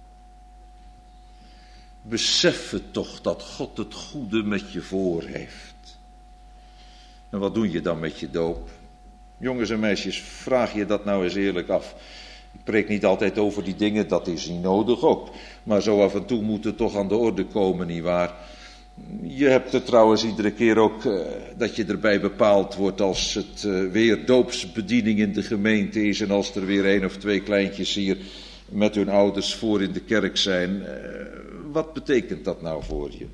Besef het toch dat God het goede met je voor heeft. En wat doe je dan met je doop? Jongens en meisjes, vraag je dat nou eens eerlijk af. Ik preek niet altijd over die dingen, dat is niet nodig ook. Maar zo af en toe moet het toch aan de orde komen, nietwaar? Je hebt er trouwens iedere keer ook dat je erbij bepaald wordt als het weer doopsbediening in de gemeente is. En als er weer 1 of 2 kleintjes hier met hun ouders voor in de kerk zijn. Wat betekent dat nou voor je?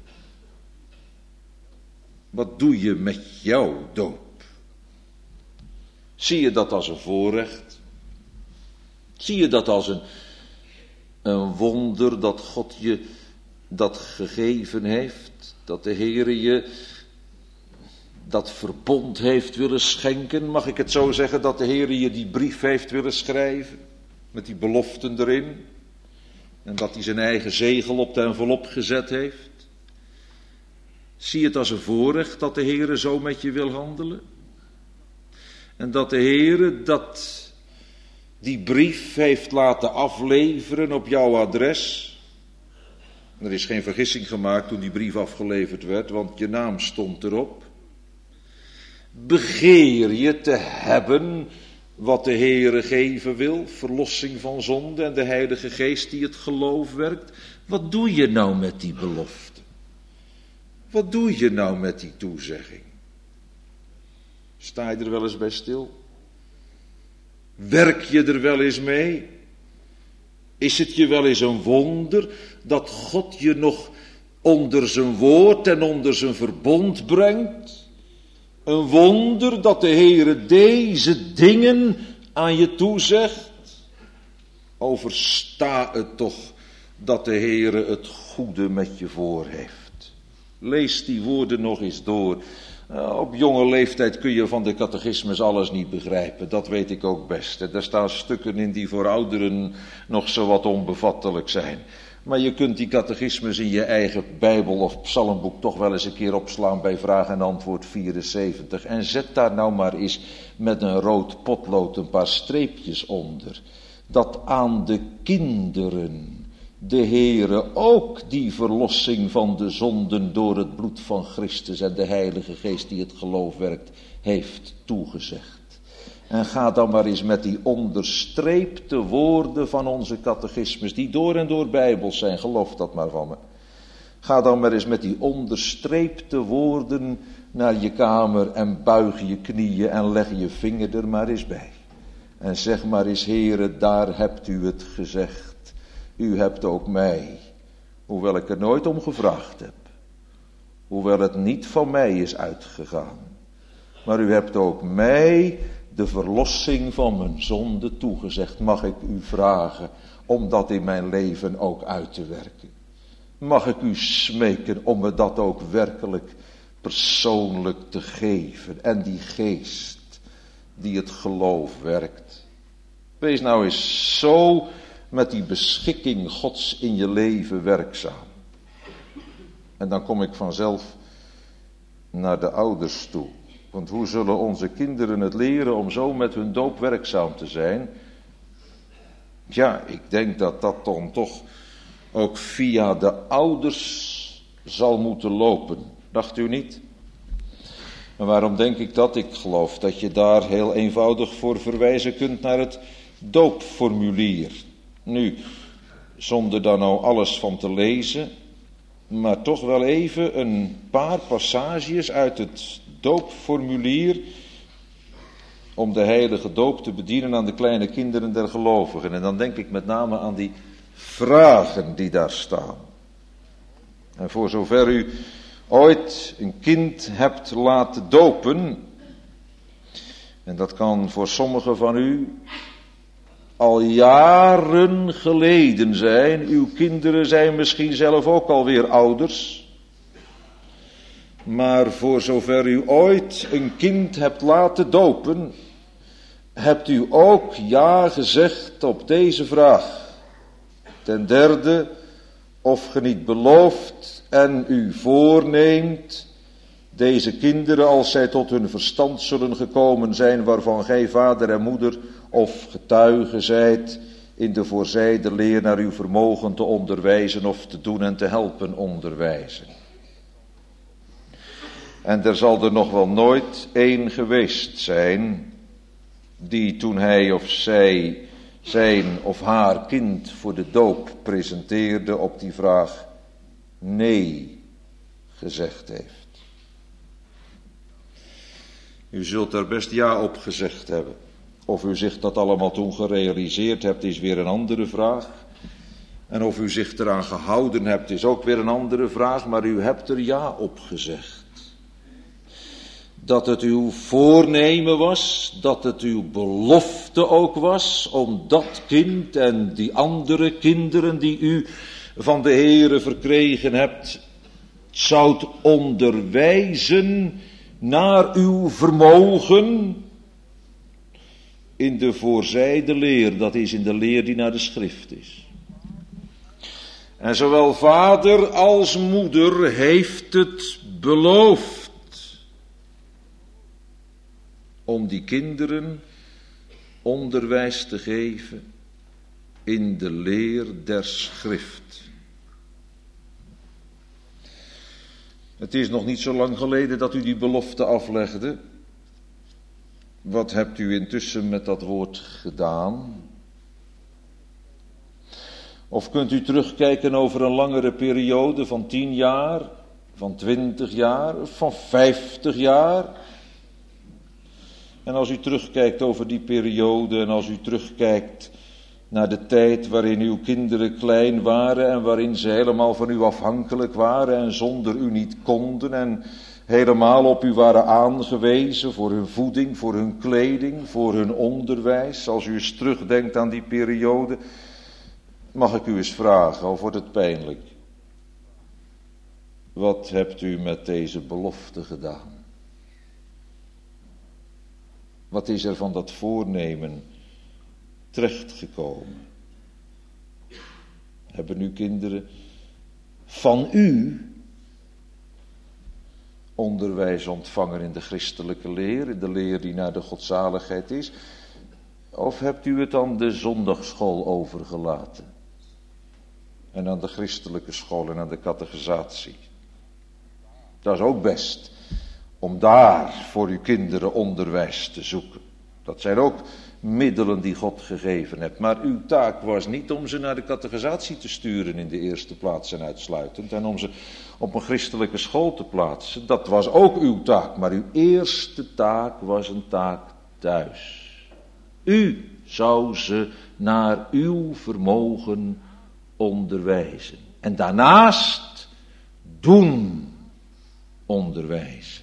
Wat doe je met jouw doop? Zie je dat als een voorrecht? Zie je dat als een wonder dat God je dat gegeven heeft? Dat de Heere je dat verbond heeft willen schenken? Mag ik het zo zeggen, dat de Heere je die brief heeft willen schrijven? Met die beloften erin? En dat hij zijn eigen zegel op de envelop gezet heeft? Zie het als een voorrecht dat de Heere zo met je wil handelen? En dat de Heere die brief heeft laten afleveren op jouw adres? Er is geen vergissing gemaakt toen die brief afgeleverd werd, want je naam stond erop. Begeer je te hebben wat de Heere geven wil, verlossing van zonde en de Heilige Geest die het geloof werkt? Wat doe je nou met die belofte? Wat doe je nou met die toezegging? Sta je er wel eens bij stil? Werk je er wel eens mee? Is het je wel eens een wonder dat God je nog onder zijn woord en onder zijn verbond brengt? Een wonder dat de Heere deze dingen aan je toezegt? Oversta het toch dat de Heere het goede met je voor heeft. Lees die woorden nog eens door. Op jonge leeftijd kun je van de catechismus alles niet begrijpen, dat weet ik ook best. Er staan stukken in die voor ouderen nog zo wat onbevattelijk zijn. Maar je kunt die catechismus in je eigen Bijbel of psalmboek toch wel eens een keer opslaan bij vraag en antwoord 74. En zet daar nou maar eens met een rood potlood een paar streepjes onder. Dat aan de kinderen de Heere ook die verlossing van de zonden door het bloed van Christus en de Heilige Geest die het geloof werkt, heeft toegezegd. En ga dan maar eens met die onderstreepte woorden van onze catechismus, die door en door Bijbels zijn, geloof dat maar van me. Ga dan maar eens met die onderstreepte woorden naar je kamer en buig je knieën en leg je vinger er maar eens bij. En zeg maar eens, Heere, daar hebt u het gezegd. U hebt ook mij, hoewel ik er nooit om gevraagd heb, hoewel het niet van mij is uitgegaan, maar u hebt ook mij de verlossing van mijn zonde toegezegd. Mag ik u vragen om dat in mijn leven ook uit te werken? Mag ik u smeken om me dat ook werkelijk persoonlijk te geven? En die geest die het geloof werkt. Wees nou eens zo met die beschikking Gods in je leven werkzaam? En dan kom ik vanzelf naar de ouders toe. Want hoe zullen onze kinderen het leren om zo met hun doop werkzaam te zijn? Ja, ik denk dat dat dan toch ook via de ouders zal moeten lopen. Dacht u niet? En waarom denk ik dat? Ik geloof dat je daar heel eenvoudig voor verwijzen kunt naar het doopformulier. Nu, zonder daar nou alles van te lezen, maar toch wel even een paar passages uit het doopformulier om de heilige doop te bedienen aan de kleine kinderen der gelovigen. En dan denk ik met name aan die vragen die daar staan. En voor zover u ooit een kind hebt laten dopen, en dat kan voor sommigen van u al jaren geleden zijn, uw kinderen zijn misschien zelf ook alweer ouders, maar voor zover u ooit een kind hebt laten dopen, hebt u ook ja gezegd op deze vraag. Ten derde, of ge niet belooft en u voorneemt deze kinderen, als zij tot hun verstand zullen gekomen zijn, waarvan gij vader en moeder of getuige zijt, in de voorzijde leer naar uw vermogen te onderwijzen of te doen en te helpen onderwijzen. En er zal er nog wel nooit één geweest zijn die toen hij of zij zijn of haar kind voor de doop presenteerde op die vraag nee gezegd heeft. U zult er best ja op gezegd hebben. Of u zich dat allemaal toen gerealiseerd hebt, is weer een andere vraag. En of u zich eraan gehouden hebt, is ook weer een andere vraag. Maar u hebt er ja op gezegd. Dat het uw voornemen was, dat het uw belofte ook was, om dat kind en die andere kinderen die u van de Heere verkregen hebt, zoudt onderwijzen naar uw vermogen in de voorzijde leer, dat is in de leer die naar de schrift is. En zowel vader als moeder heeft het beloofd om die kinderen onderwijs te geven in de leer der schrift. Het is nog niet zo lang geleden dat u die belofte aflegde. Wat hebt u intussen met dat woord gedaan? Of kunt u terugkijken over een langere periode van 10 jaar, van 20 jaar, van 50 jaar? En als u terugkijkt over die periode en als u terugkijkt naar de tijd waarin uw kinderen klein waren en waarin ze helemaal van u afhankelijk waren en zonder u niet konden en helemaal op u waren aangewezen voor hun voeding, voor hun kleding, voor hun onderwijs. Als u eens terugdenkt aan die periode, mag ik u eens vragen, of wordt het pijnlijk? Wat hebt u met deze belofte gedaan? Wat is er van dat voornemen terechtgekomen? Hebben uw kinderen van u onderwijs ontvangen in de christelijke leer, in de leer die naar de godzaligheid is? Of hebt u het aan de zondagsschool overgelaten? En aan de christelijke school en aan de catechisatie? Dat is ook best, om daar voor uw kinderen onderwijs te zoeken. Dat zijn ook middelen die God gegeven hebt. Maar uw taak was niet om ze naar de catechisatie te sturen in de eerste plaats en uitsluitend. En om ze op een christelijke school te plaatsen. Dat was ook uw taak. Maar uw eerste taak was een taak thuis. U zou ze naar uw vermogen onderwijzen. En daarnaast doen onderwijzen.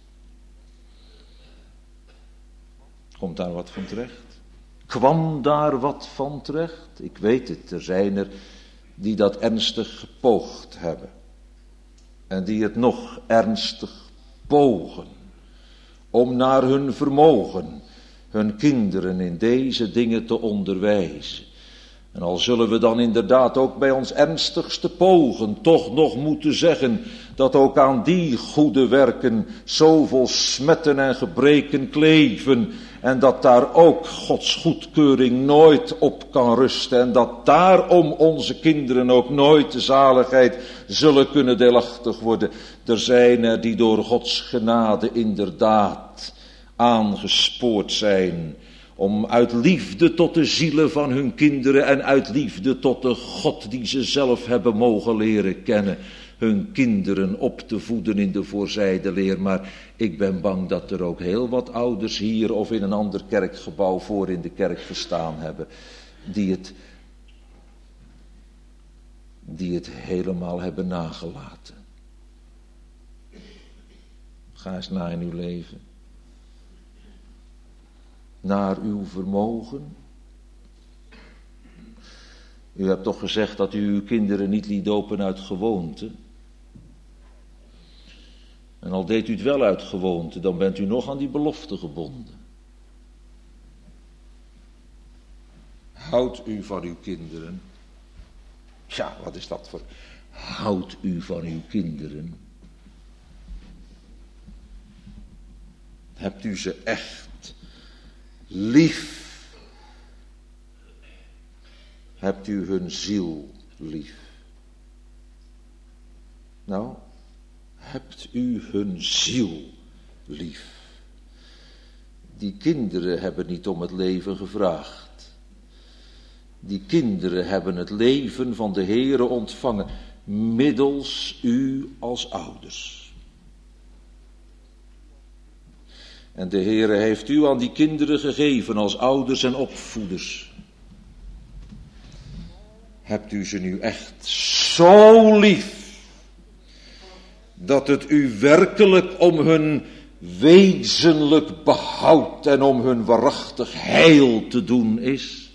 Komt daar wat van terecht? Kwam daar wat van terecht? Ik weet het, er zijn er die dat ernstig gepoogd hebben. En die het nog ernstig pogen. Om naar hun vermogen hun kinderen in deze dingen te onderwijzen. En al zullen we dan inderdaad ook bij ons ernstigste pogen toch nog moeten zeggen dat ook aan die goede werken zoveel smetten en gebreken kleven en dat daar ook Gods goedkeuring nooit op kan rusten en dat daarom onze kinderen ook nooit de zaligheid zullen kunnen deelachtig worden. Er zijn er die door Gods genade inderdaad aangespoord zijn om uit liefde tot de zielen van hun kinderen en uit liefde tot de God die ze zelf hebben mogen leren kennen, hun kinderen op te voeden in de voorzijde leer. Maar ik ben bang dat er ook heel wat ouders hier of in een ander kerkgebouw voor in de kerk gestaan hebben, die het helemaal hebben nagelaten. Ga eens na in uw leven. Naar uw vermogen. U hebt toch gezegd dat u uw kinderen niet liet dopen uit gewoonte. En al deed u het wel uit gewoonte, dan bent u nog aan die belofte gebonden. Houdt u van uw kinderen. Ja, wat is dat voor... Houdt u van uw kinderen. Hebt u ze echt lief? Hebt u hun ziel lief? Nou, hebt u hun ziel lief? Die kinderen hebben niet om het leven gevraagd. Die kinderen hebben het leven van de Heere ontvangen, middels u als ouders. En de Heere heeft u aan die kinderen gegeven als ouders en opvoeders. Hebt u ze nu echt zo lief, dat het u werkelijk om hun wezenlijk behoud en om hun waarachtig heil te doen is?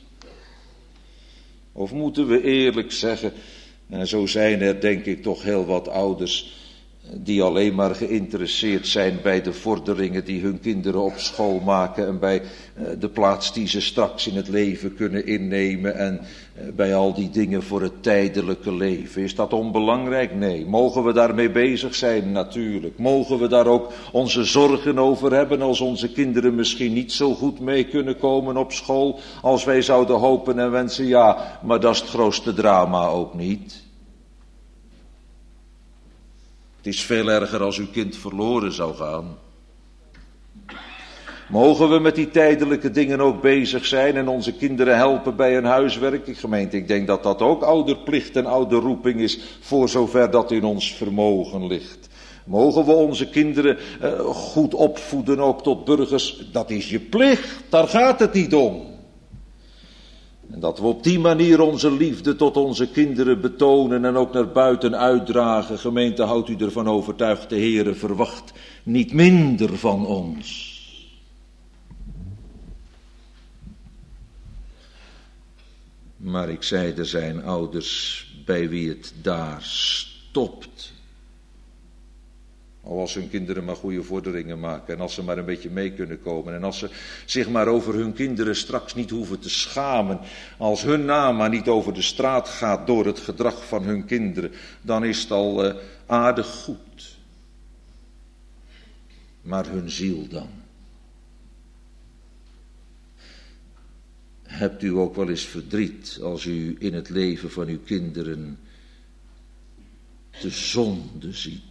Of moeten we eerlijk zeggen, en zo zijn er denk ik toch heel wat ouders die alleen maar geïnteresseerd zijn bij de vorderingen die hun kinderen op school maken en bij de plaats die ze straks in het leven kunnen innemen en bij al die dingen voor het tijdelijke leven. Is dat onbelangrijk? Nee. Mogen we daarmee bezig zijn? Natuurlijk. Mogen we daar ook onze zorgen over hebben als onze kinderen misschien niet zo goed mee kunnen komen op school als wij zouden hopen en wensen? Ja, maar dat is het grootste drama ook niet. Het is veel erger als uw kind verloren zou gaan. Mogen we met die tijdelijke dingen ook bezig zijn en onze kinderen helpen bij hun huiswerk? Gemeente, ik denk dat dat ook ouderplicht en ouderroeping is, voor zover dat in ons vermogen ligt. Mogen we onze kinderen goed opvoeden, ook tot burgers? Dat is je plicht, daar gaat het niet om. En dat we op die manier onze liefde tot onze kinderen betonen en ook naar buiten uitdragen. Gemeente, houdt u ervan overtuigd, de Heere verwacht niet minder van ons. Maar ik zei, er zijn ouders bij wie het daar stopt. Al als hun kinderen maar goede vorderingen maken en als ze maar een beetje mee kunnen komen. En als ze zich maar over hun kinderen straks niet hoeven te schamen. Als hun naam maar niet over de straat gaat door het gedrag van hun kinderen. Dan is het al aardig goed. Maar hun ziel dan. Hebt u ook wel eens verdriet als u in het leven van uw kinderen de zonde ziet?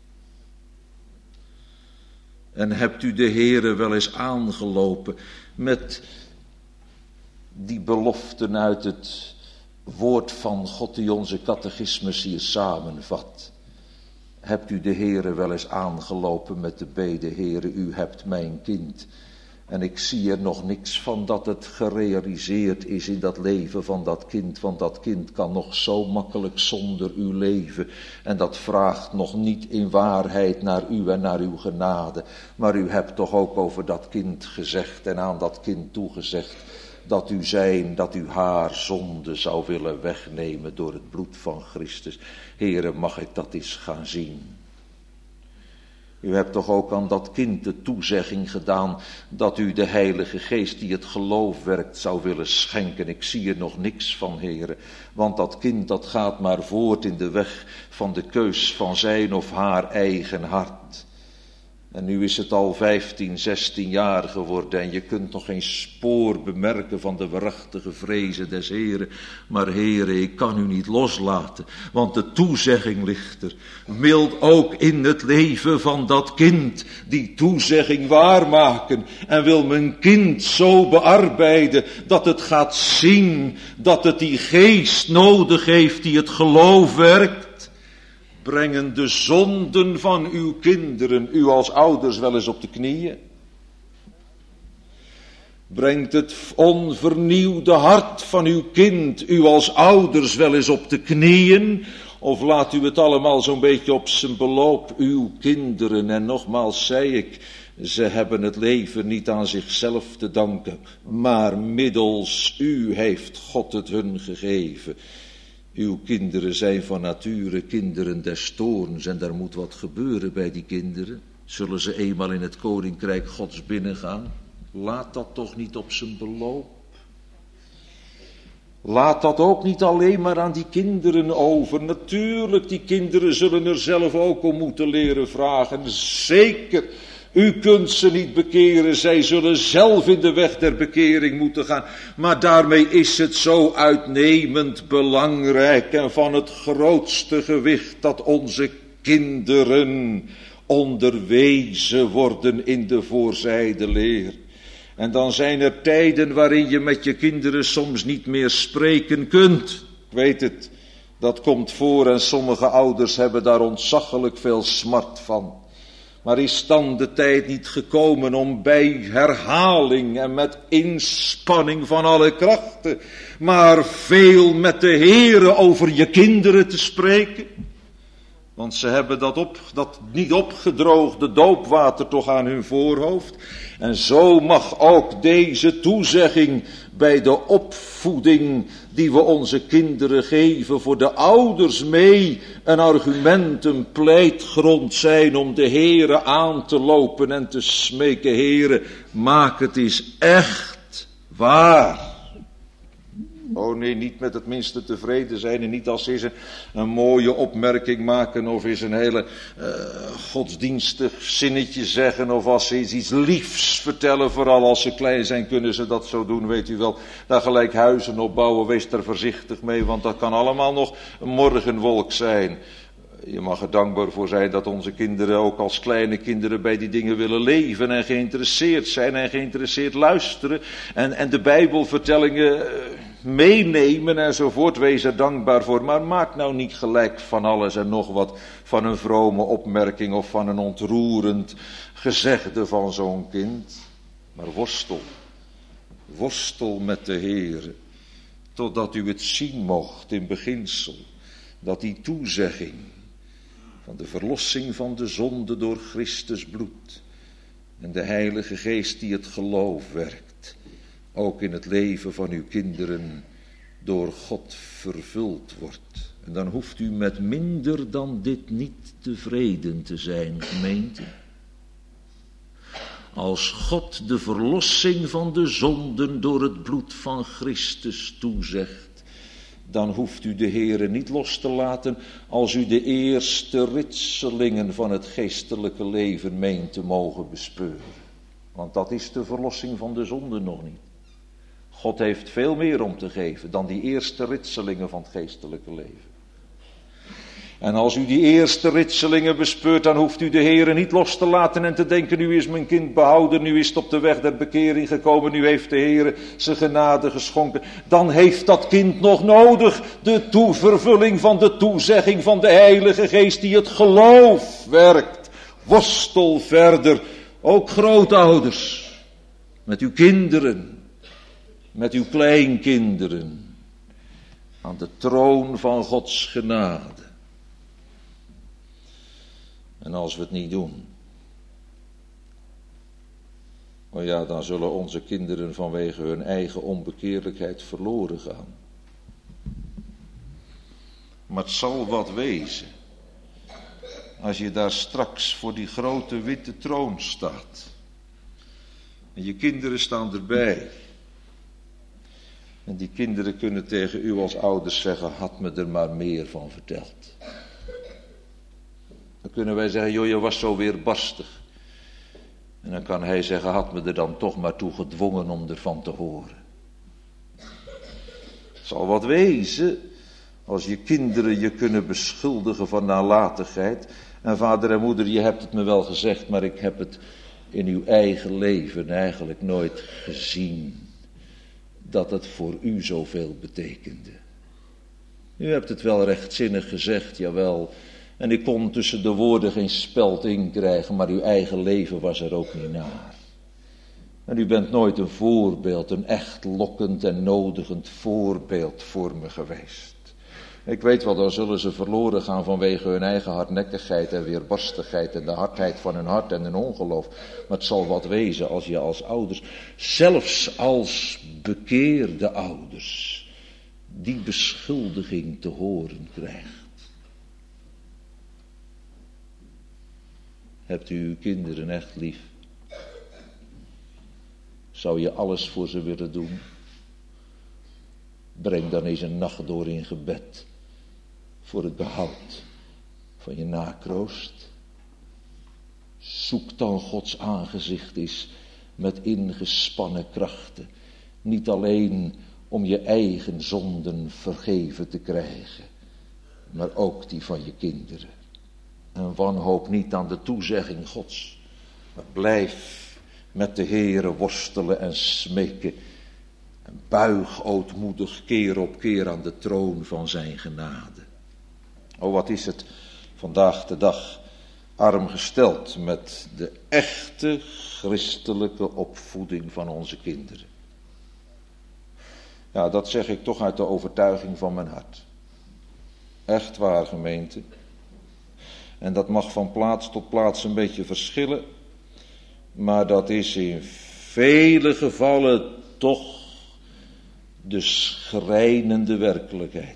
En hebt u de Heere wel eens aangelopen met die beloften uit het woord van God die onze catechismus hier samenvat? Hebt u de Heere wel eens aangelopen met de bede, Heere, u hebt mijn kind. En ik zie er nog niks van dat het gerealiseerd is in dat leven van dat kind. Want dat kind kan nog zo makkelijk zonder uw leven. En dat vraagt nog niet in waarheid naar u en naar uw genade. Maar u hebt toch ook over dat kind gezegd en aan dat kind toegezegd dat u haar zonde zou willen wegnemen door het bloed van Christus. Heere, mag ik dat eens gaan zien? U hebt toch ook aan dat kind de toezegging gedaan dat u de Heilige Geest die het geloof werkt zou willen schenken. Ik zie er nog niks van, Heere, want dat kind dat gaat maar voort in de weg van de keus van zijn of haar eigen hart. En nu is het al 15, 16 jaar geworden en je kunt nog geen spoor bemerken van de waarachtige vrezen des Heren. Maar Heere, ik kan u niet loslaten, want de toezegging ligt er. Wilt ook in het leven van dat kind die toezegging waarmaken en wil mijn kind zo bearbeiden dat het gaat zien dat het die geest nodig heeft die het geloof werkt. Brengen de zonden van uw kinderen, u als ouders, wel eens op de knieën? Brengt het onvernieuwde hart van uw kind, u als ouders, wel eens op de knieën? Of laat u het allemaal zo'n beetje op zijn beloop, uw kinderen? En nogmaals zei ik, ze hebben het leven niet aan zichzelf te danken, maar middels u heeft God het hun gegeven. Uw kinderen zijn van nature kinderen des toorns en daar moet wat gebeuren bij die kinderen. Zullen ze eenmaal in het koninkrijk Gods binnengaan? Laat dat toch niet op zijn beloop. Laat dat ook niet alleen maar aan die kinderen over. Natuurlijk, die kinderen zullen er zelf ook om moeten leren vragen. Zeker. U kunt ze niet bekeren, zij zullen zelf in de weg der bekering moeten gaan. Maar daarmee is het zo uitnemend belangrijk en van het grootste gewicht dat onze kinderen onderwezen worden in de voorzijde leer. En dan zijn er tijden waarin je met je kinderen soms niet meer spreken kunt. Ik weet het, dat komt voor en sommige ouders hebben daar ontzaglijk veel smart van. Maar is dan de tijd niet gekomen om bij herhaling en met inspanning van alle krachten, maar veel met de Heere over je kinderen te spreken? Want ze hebben dat niet opgedroogde doopwater toch aan hun voorhoofd. En zo mag ook deze toezegging bij de opvoeding die we onze kinderen geven voor de ouders mee een argument, een pleitgrond zijn om de Heere aan te lopen en te smeken. Heere, maak het eens echt waar. Oh nee, niet met het minste tevreden zijn en niet als ze eens een mooie opmerking maken of eens een hele godsdienstig zinnetje zeggen of als ze iets liefs vertellen. Vooral als ze klein zijn kunnen ze dat zo doen, weet u wel. Daar gelijk huizen opbouwen, wees daar voorzichtig mee, want dat kan allemaal nog een morgenwolk zijn. Je mag er dankbaar voor zijn dat onze kinderen ook als kleine kinderen bij die dingen willen leven en geïnteresseerd zijn en geïnteresseerd luisteren en de Bijbelvertellingen meenemen enzovoort. Wees er dankbaar voor, maar maak nou niet gelijk van alles en nog wat van een vrome opmerking of van een ontroerend gezegde van zo'n kind. Maar worstel met de Heere, totdat u het zien mocht in beginsel, dat die toezegging van de verlossing van de zonde door Christus bloed en de Heilige Geest die het geloof werkt, ook in het leven van uw kinderen door God vervuld wordt. En dan hoeft u met minder dan dit niet tevreden te zijn, gemeente. Als God de verlossing van de zonden door het bloed van Christus toezegt, dan hoeft u de Heere niet los te laten als u de eerste ritselingen van het geestelijke leven meent te mogen bespeuren. Want dat is de verlossing van de zonde nog niet. God heeft veel meer om te geven dan die eerste ritselingen van het geestelijke leven. En als u die eerste ritselingen bespeurt, dan hoeft u de Heere niet los te laten en te denken, nu is mijn kind behouden, nu is het op de weg der bekering gekomen, nu heeft de Heere zijn genade geschonken. Dan heeft dat kind nog nodig de vervulling van de toezegging van de Heilige Geest die het geloof werkt. Worstel verder, ook grootouders, met uw kinderen, met uw kleinkinderen, aan de troon van Gods genade. En als we het niet doen, oh ja, dan zullen onze kinderen vanwege hun eigen onbekeerlijkheid verloren gaan. Maar het zal wat wezen. als je daar straks voor die grote witte troon staat. En je kinderen staan erbij. En die kinderen kunnen tegen u als ouders zeggen, had me er maar meer van verteld. Dan kunnen wij zeggen, joh, je was zo weerbarstig. En dan kan hij zeggen, had me er dan toch maar toe gedwongen om ervan te horen. Het zal wat wezen als je kinderen je kunnen beschuldigen van nalatigheid. En vader en moeder, je hebt het me wel gezegd, maar ik heb het in uw eigen leven eigenlijk nooit gezien dat het voor u zoveel betekende. U hebt het wel rechtzinnig gezegd, jawel. En ik kon tussen de woorden geen speld inkrijgen, maar uw eigen leven was er ook niet naar. En u bent nooit een voorbeeld, een echt lokkend en nodigend voorbeeld voor me geweest. Ik weet wel, dan zullen ze verloren gaan vanwege hun eigen hardnekkigheid en weerbarstigheid en de hardheid van hun hart en hun ongeloof. Maar het zal wat wezen als je als ouders, zelfs als bekeerde ouders, die beschuldiging te horen krijgt. Hebt u uw kinderen echt lief? Zou je alles voor ze willen doen? Breng dan eens een nacht door in gebed voor het behoud van je nakroost. Zoek dan Gods aangezicht eens met ingespannen krachten. Niet alleen om je eigen zonden vergeven te krijgen, maar ook die van je kinderen. En wanhoop niet aan de toezegging Gods, maar blijf met de Heere worstelen en smeken. En buig ootmoedig keer op keer aan de troon van zijn genade. O, wat is het vandaag de dag arm gesteld met de echte christelijke opvoeding van onze kinderen. Ja, dat zeg ik toch uit de overtuiging van mijn hart. Echt waar, gemeente. En dat mag van plaats tot plaats een beetje verschillen. Maar dat is in vele gevallen toch de schrijnende werkelijkheid.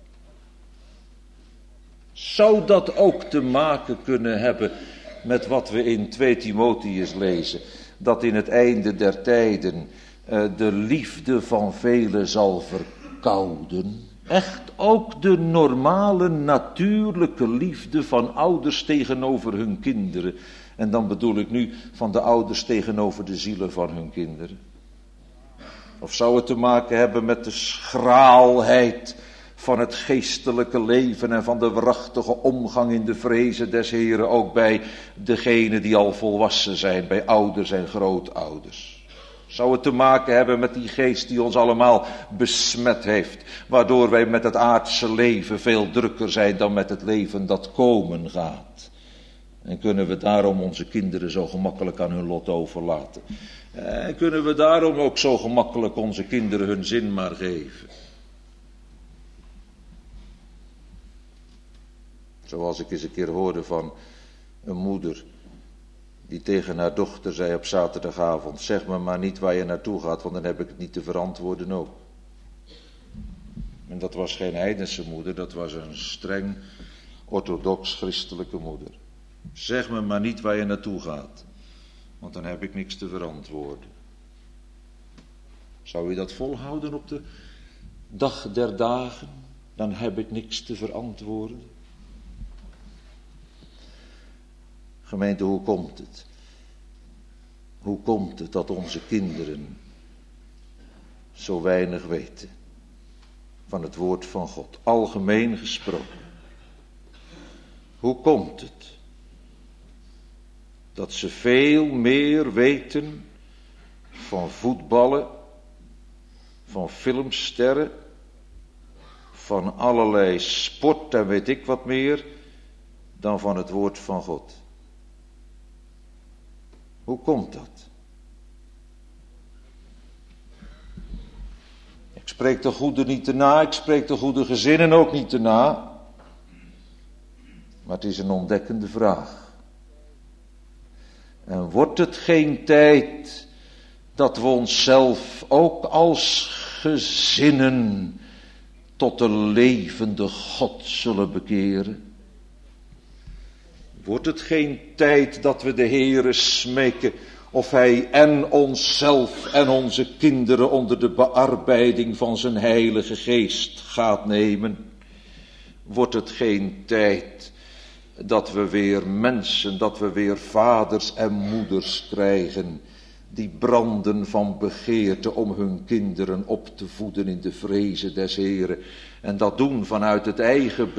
Zou dat ook te maken kunnen hebben met wat we in 2 Timotheus lezen? Dat in het einde der tijden de liefde van velen zal verkouden. Echt ook de normale, natuurlijke liefde van ouders tegenover hun kinderen. En dan bedoel ik nu van de ouders tegenover de zielen van hun kinderen. Of zou het te maken hebben met de schraalheid van het geestelijke leven en van de waarachtige omgang in de vrezen des Heren, ook bij degenen die al volwassen zijn, bij ouders en grootouders. Zou het te maken hebben met die geest die ons allemaal besmet heeft, waardoor wij met het aardse leven veel drukker zijn dan met het leven dat komen gaat. En kunnen we daarom onze kinderen zo gemakkelijk aan hun lot overlaten. En kunnen we daarom ook zo gemakkelijk onze kinderen hun zin maar geven. Zoals ik eens een keer hoorde van een moeder die tegen haar dochter zei op zaterdagavond: zeg me maar niet waar je naartoe gaat, want dan heb ik het niet te verantwoorden ook. En dat was geen heidense moeder, dat was een streng orthodox christelijke moeder. Zeg me maar niet waar je naartoe gaat, want dan heb ik niks te verantwoorden. Zou je dat volhouden op de dag der dagen? Dan heb ik niks te verantwoorden. Gemeente, hoe komt het? Hoe komt het dat onze kinderen zo weinig weten van het woord van God, algemeen gesproken? Hoe komt het dat ze veel meer weten van voetballen, van filmsterren, van allerlei sport en weet ik wat meer, dan van het woord van God? Hoe komt dat? Ik spreek de goede niet te na, ik spreek de goede gezinnen ook niet te na. Maar het is een ontdekkende vraag. En wordt het geen tijd dat we onszelf ook als gezinnen tot de levende God zullen bekeren? Wordt het geen tijd dat we de Heere smeken of Hij en onszelf en onze kinderen onder de bearbeiding van zijn Heilige Geest gaat nemen? Wordt het geen tijd dat we weer mensen, dat we weer vaders en moeders krijgen die branden van begeerte om hun kinderen op te voeden in de vrezen des Heeren. En dat doen vanuit het eigen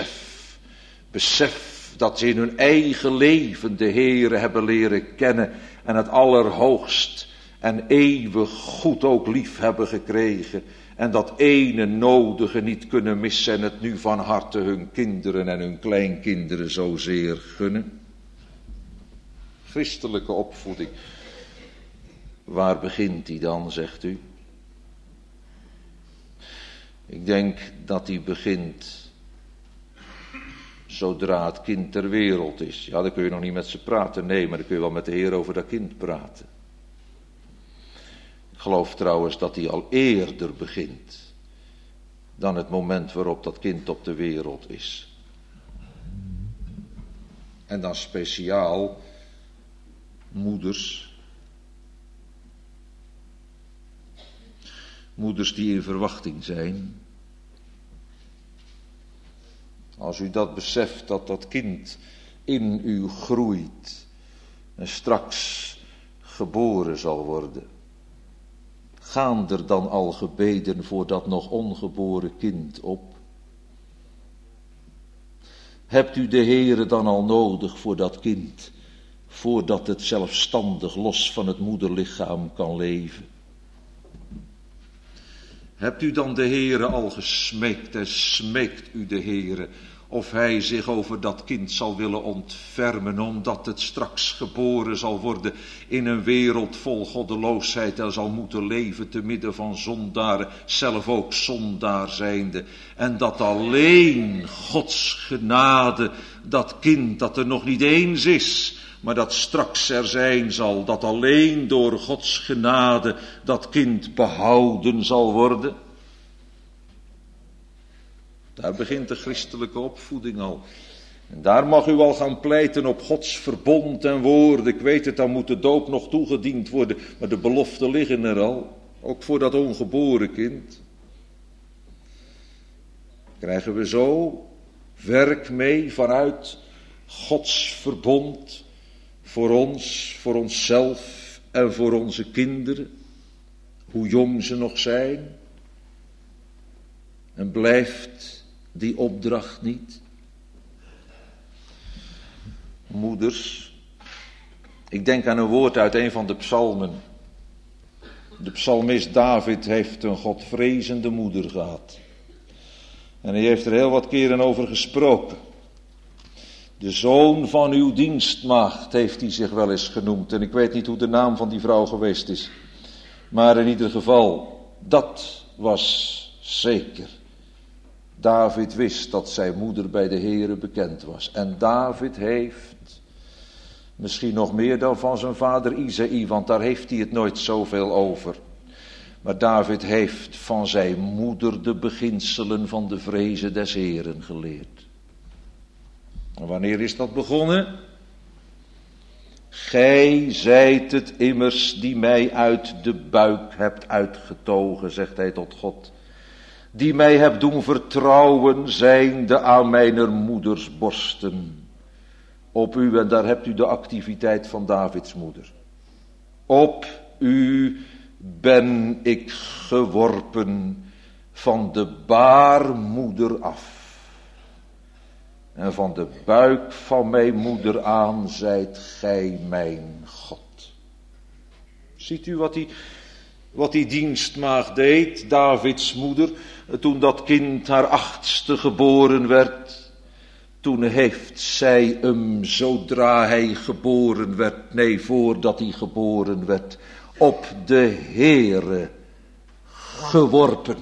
besef dat ze in hun eigen leven de Heere hebben leren kennen en het allerhoogst en eeuwig goed ook lief hebben gekregen. En dat ene nodige niet kunnen missen en het nu van harte hun kinderen en hun kleinkinderen zozeer gunnen. Christelijke opvoeding. Waar begint die dan, zegt u? Ik denk dat die begint zodra het kind ter wereld is. Ja, dan kun je nog niet met ze praten. Nee, maar dan kun je wel met de Heer over dat kind praten. Ik geloof trouwens dat die al eerder begint dan het moment waarop dat kind op de wereld is. En dan speciaal moeders. Moeders die in verwachting zijn. Als u dat beseft dat dat kind in u groeit en straks geboren zal worden. Gaan er dan al gebeden voor dat nog ongeboren kind op? Hebt u de Heere dan al nodig voor dat kind, voordat het zelfstandig los van het moederlichaam kan leven? Hebt u dan de Heere al gesmeekt en smeekt u de Heere of Hij zich over dat kind zal willen ontfermen, omdat het straks geboren zal worden in een wereld vol goddeloosheid en zal moeten leven te midden van zondaren, zelf ook zondaar zijnde. En dat alleen Gods genade, dat kind dat er nog niet eens is, maar dat straks er zijn zal, dat alleen door Gods genade dat kind behouden zal worden. Daar begint de christelijke opvoeding al. En daar mag u al gaan pleiten op Gods verbond en woorden. Ik weet het, dan moet de doop nog toegediend worden, maar de beloften liggen er al. Ook voor dat ongeboren kind. Krijgen we zo werk mee vanuit Gods verbond voor ons, voor onszelf en voor onze kinderen, hoe jong ze nog zijn. En blijft die opdracht niet? Moeders, ik denk aan een woord uit een van de psalmen. De psalmist David heeft een godvrezende moeder gehad. En hij heeft er heel wat keren over gesproken. De zoon van uw dienstmaagd heeft hij zich wel eens genoemd. En ik weet niet hoe de naam van die vrouw geweest is. Maar in ieder geval, dat was zeker. David wist dat zijn moeder bij de Heere bekend was. En David heeft, misschien nog meer dan van zijn vader Isaïe, want daar heeft hij het nooit zoveel over. Maar David heeft van zijn moeder de beginselen van de vrezen des Heeren geleerd. En wanneer is dat begonnen? Gij zijt het immers die mij uit de buik hebt uitgetogen, zegt hij tot God. Die mij hebt doen vertrouwen, zijnde aan mijner moeders borsten. Op u, en daar hebt u de activiteit van Davids moeder. Op u ben ik geworpen van de baarmoeder af. En van de buik van mijn moeder aan zijt gij mijn God. Ziet u wat die dienstmaagd deed, Davids moeder, toen dat kind haar 8e geboren werd? Toen heeft zij hem, zodra hij geboren werd, nee, voordat hij geboren werd, op de Heere geworpen.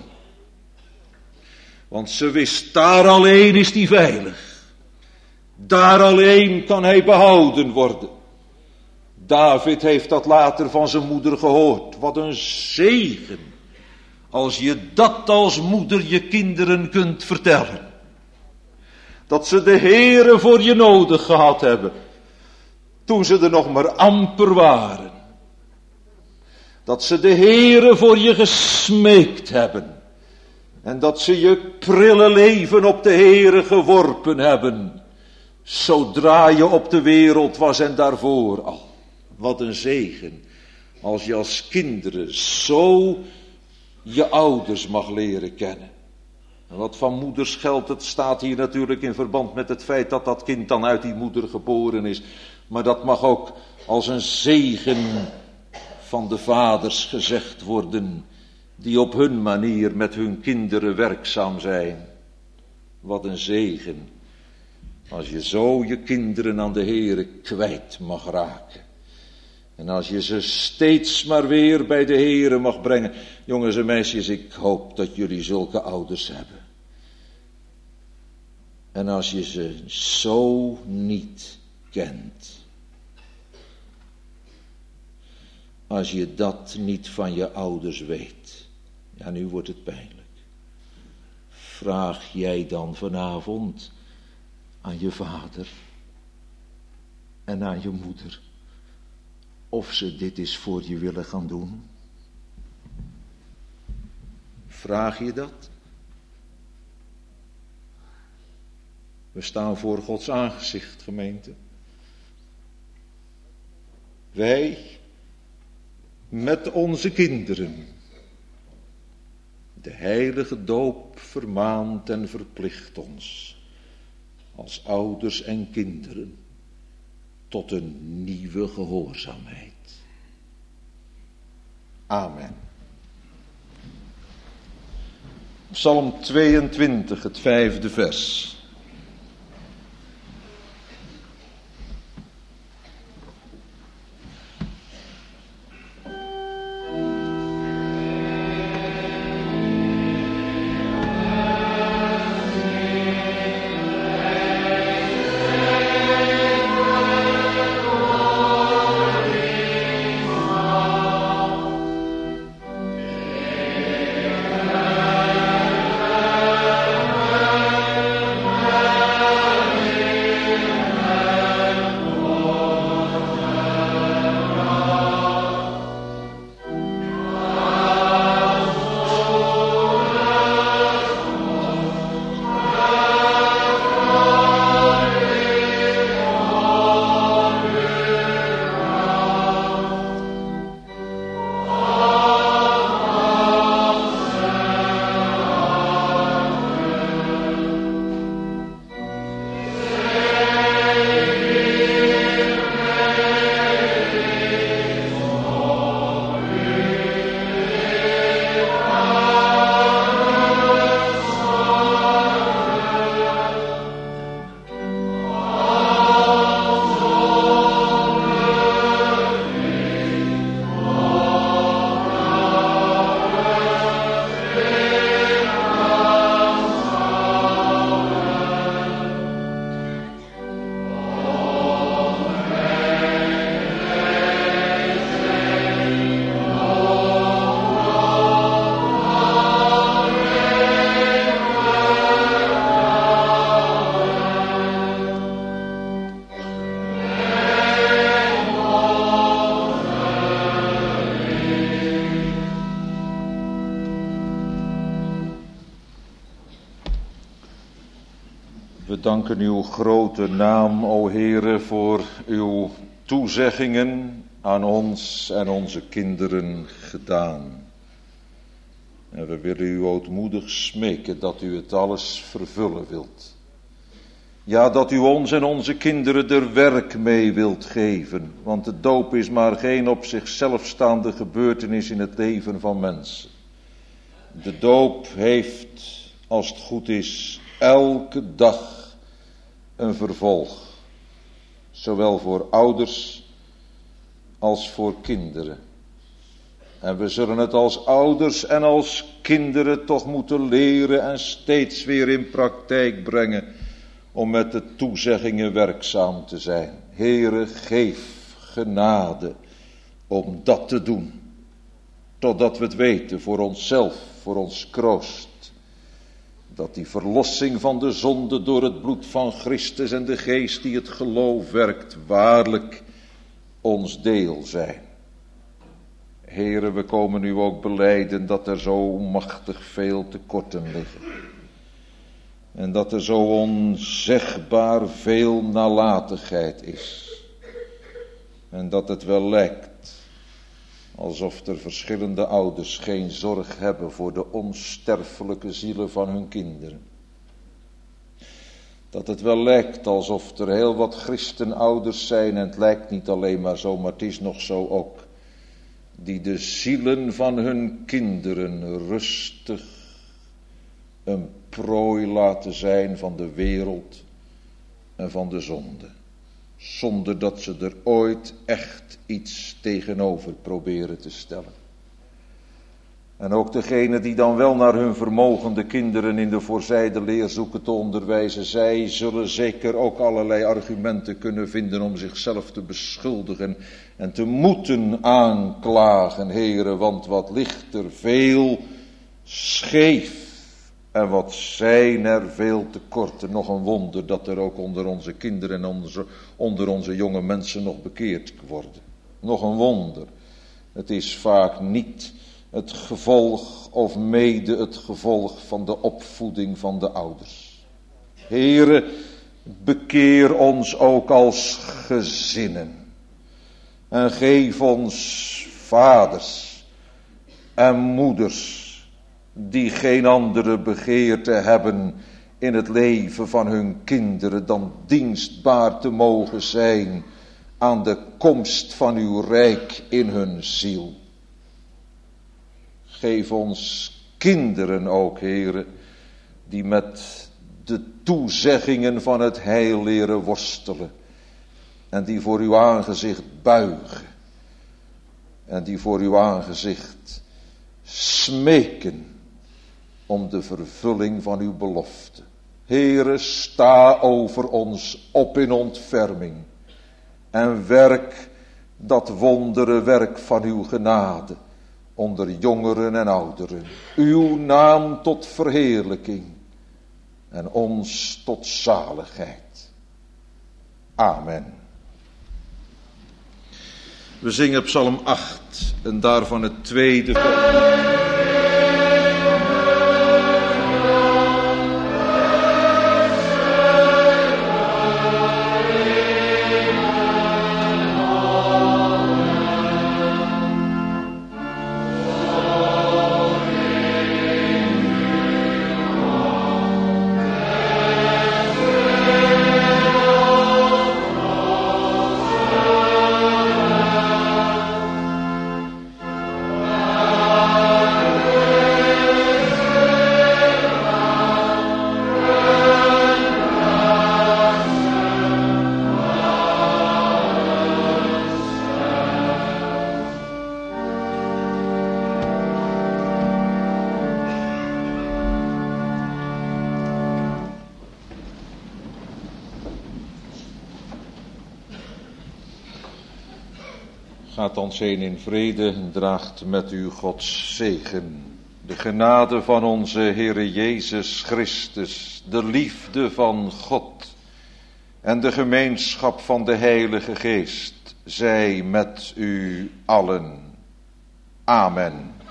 Want ze wist, daar alleen is hij veilig. Daar alleen kan hij behouden worden. David heeft dat later van zijn moeder gehoord. Wat een zegen. Als je dat als moeder je kinderen kunt vertellen. Dat ze de Heere voor je nodig gehad hebben. Toen ze er nog maar amper waren. Dat ze de Heere voor je gesmeekt hebben. En dat ze je prille leven op de Heere geworpen hebben. Zodra je op de wereld was en daarvoor al. Wat een zegen. Als je als kinderen zo je ouders mag leren kennen. En wat van moeders geldt, het staat hier natuurlijk in verband met het feit dat dat kind dan uit die moeder geboren is. Maar dat mag ook als een zegen van de vaders gezegd worden, die op hun manier met hun kinderen werkzaam zijn. Wat een zegen, als je zo je kinderen aan de Heere kwijt mag raken. En als je ze steeds maar weer bij de Heere mag brengen. Jongens en meisjes, ik hoop dat jullie zulke ouders hebben. En als je ze zo niet kent. Als je dat niet van je ouders weet. Ja, nu wordt het pijnlijk. Vraag jij dan vanavond aan je vader en aan je moeder of ze dit eens voor je willen gaan doen? Vraag je dat? We staan voor Gods aangezicht, gemeente. Wij met onze kinderen. De heilige doop vermaant en verplicht ons, als ouders en kinderen, tot een nieuwe gehoorzaamheid. Amen. Psalm 22, het 5e vers. We danken uw grote naam, o Heere, voor uw toezeggingen aan ons en onze kinderen gedaan. En we willen u ootmoedig smeken dat u het alles vervullen wilt. Ja, dat u ons en onze kinderen er werk mee wilt geven. Want de doop is maar geen op zichzelf staande gebeurtenis in het leven van mensen. De doop heeft, als het goed is, elke dag een vervolg. Zowel voor ouders als voor kinderen. En we zullen het als ouders en als kinderen toch moeten leren en steeds weer in praktijk brengen om met de toezeggingen werkzaam te zijn. Heere, geef genade om dat te doen, totdat we het weten voor onszelf, voor ons kroost. Dat die verlossing van de zonde door het bloed van Christus en de geest die het geloof werkt, waarlijk ons deel zijn. Heere, we komen nu ook belijden dat er zo machtig veel tekorten liggen. En dat er zo onzegbaar veel nalatigheid is. En dat het wel lijkt alsof er verschillende ouders geen zorg hebben voor de onsterfelijke zielen van hun kinderen. Dat het wel lijkt alsof er heel wat christenouders zijn, en het lijkt niet alleen maar zo, maar het is nog zo ook, die de zielen van hun kinderen rustig een prooi laten zijn van de wereld en van de zonde. Zonder dat ze er ooit echt iets tegenover proberen te stellen. En ook degenen die dan wel naar hun vermogen de kinderen in de voorzijde leer zoeken te onderwijzen, zij zullen zeker ook allerlei argumenten kunnen vinden om zichzelf te beschuldigen en te moeten aanklagen, Heere, want wat ligt er veel scheef en wat zijn er veel tekorten. Nog een wonder dat er ook onder onze kinderen en onder onze jonge mensen nog bekeerd worden. Nog een wonder. Het is vaak niet het gevolg of mede het gevolg van de opvoeding van de ouders. Heere, bekeer ons ook als gezinnen. En geef ons vaders en moeders die geen andere begeerte hebben in het leven van hun kinderen dan dienstbaar te mogen zijn aan de komst van uw rijk in hun ziel. Geef ons kinderen ook, Heere, die met de toezeggingen van het heil leren worstelen. En die voor uw aangezicht buigen. En die voor uw aangezicht smeken om de vervulling van uw belofte. Heere, sta over ons op in ontferming. En werk dat wondere werk van uw genade onder jongeren en ouderen. Uw naam tot verheerlijking en ons tot zaligheid. Amen. We zingen Psalm 8 en daarvan het tweede vers. Gaat ons heen in vrede en draagt met u Gods zegen. De genade van onze Heere Jezus Christus, de liefde van God en de gemeenschap van de Heilige Geest zij met u allen. Amen.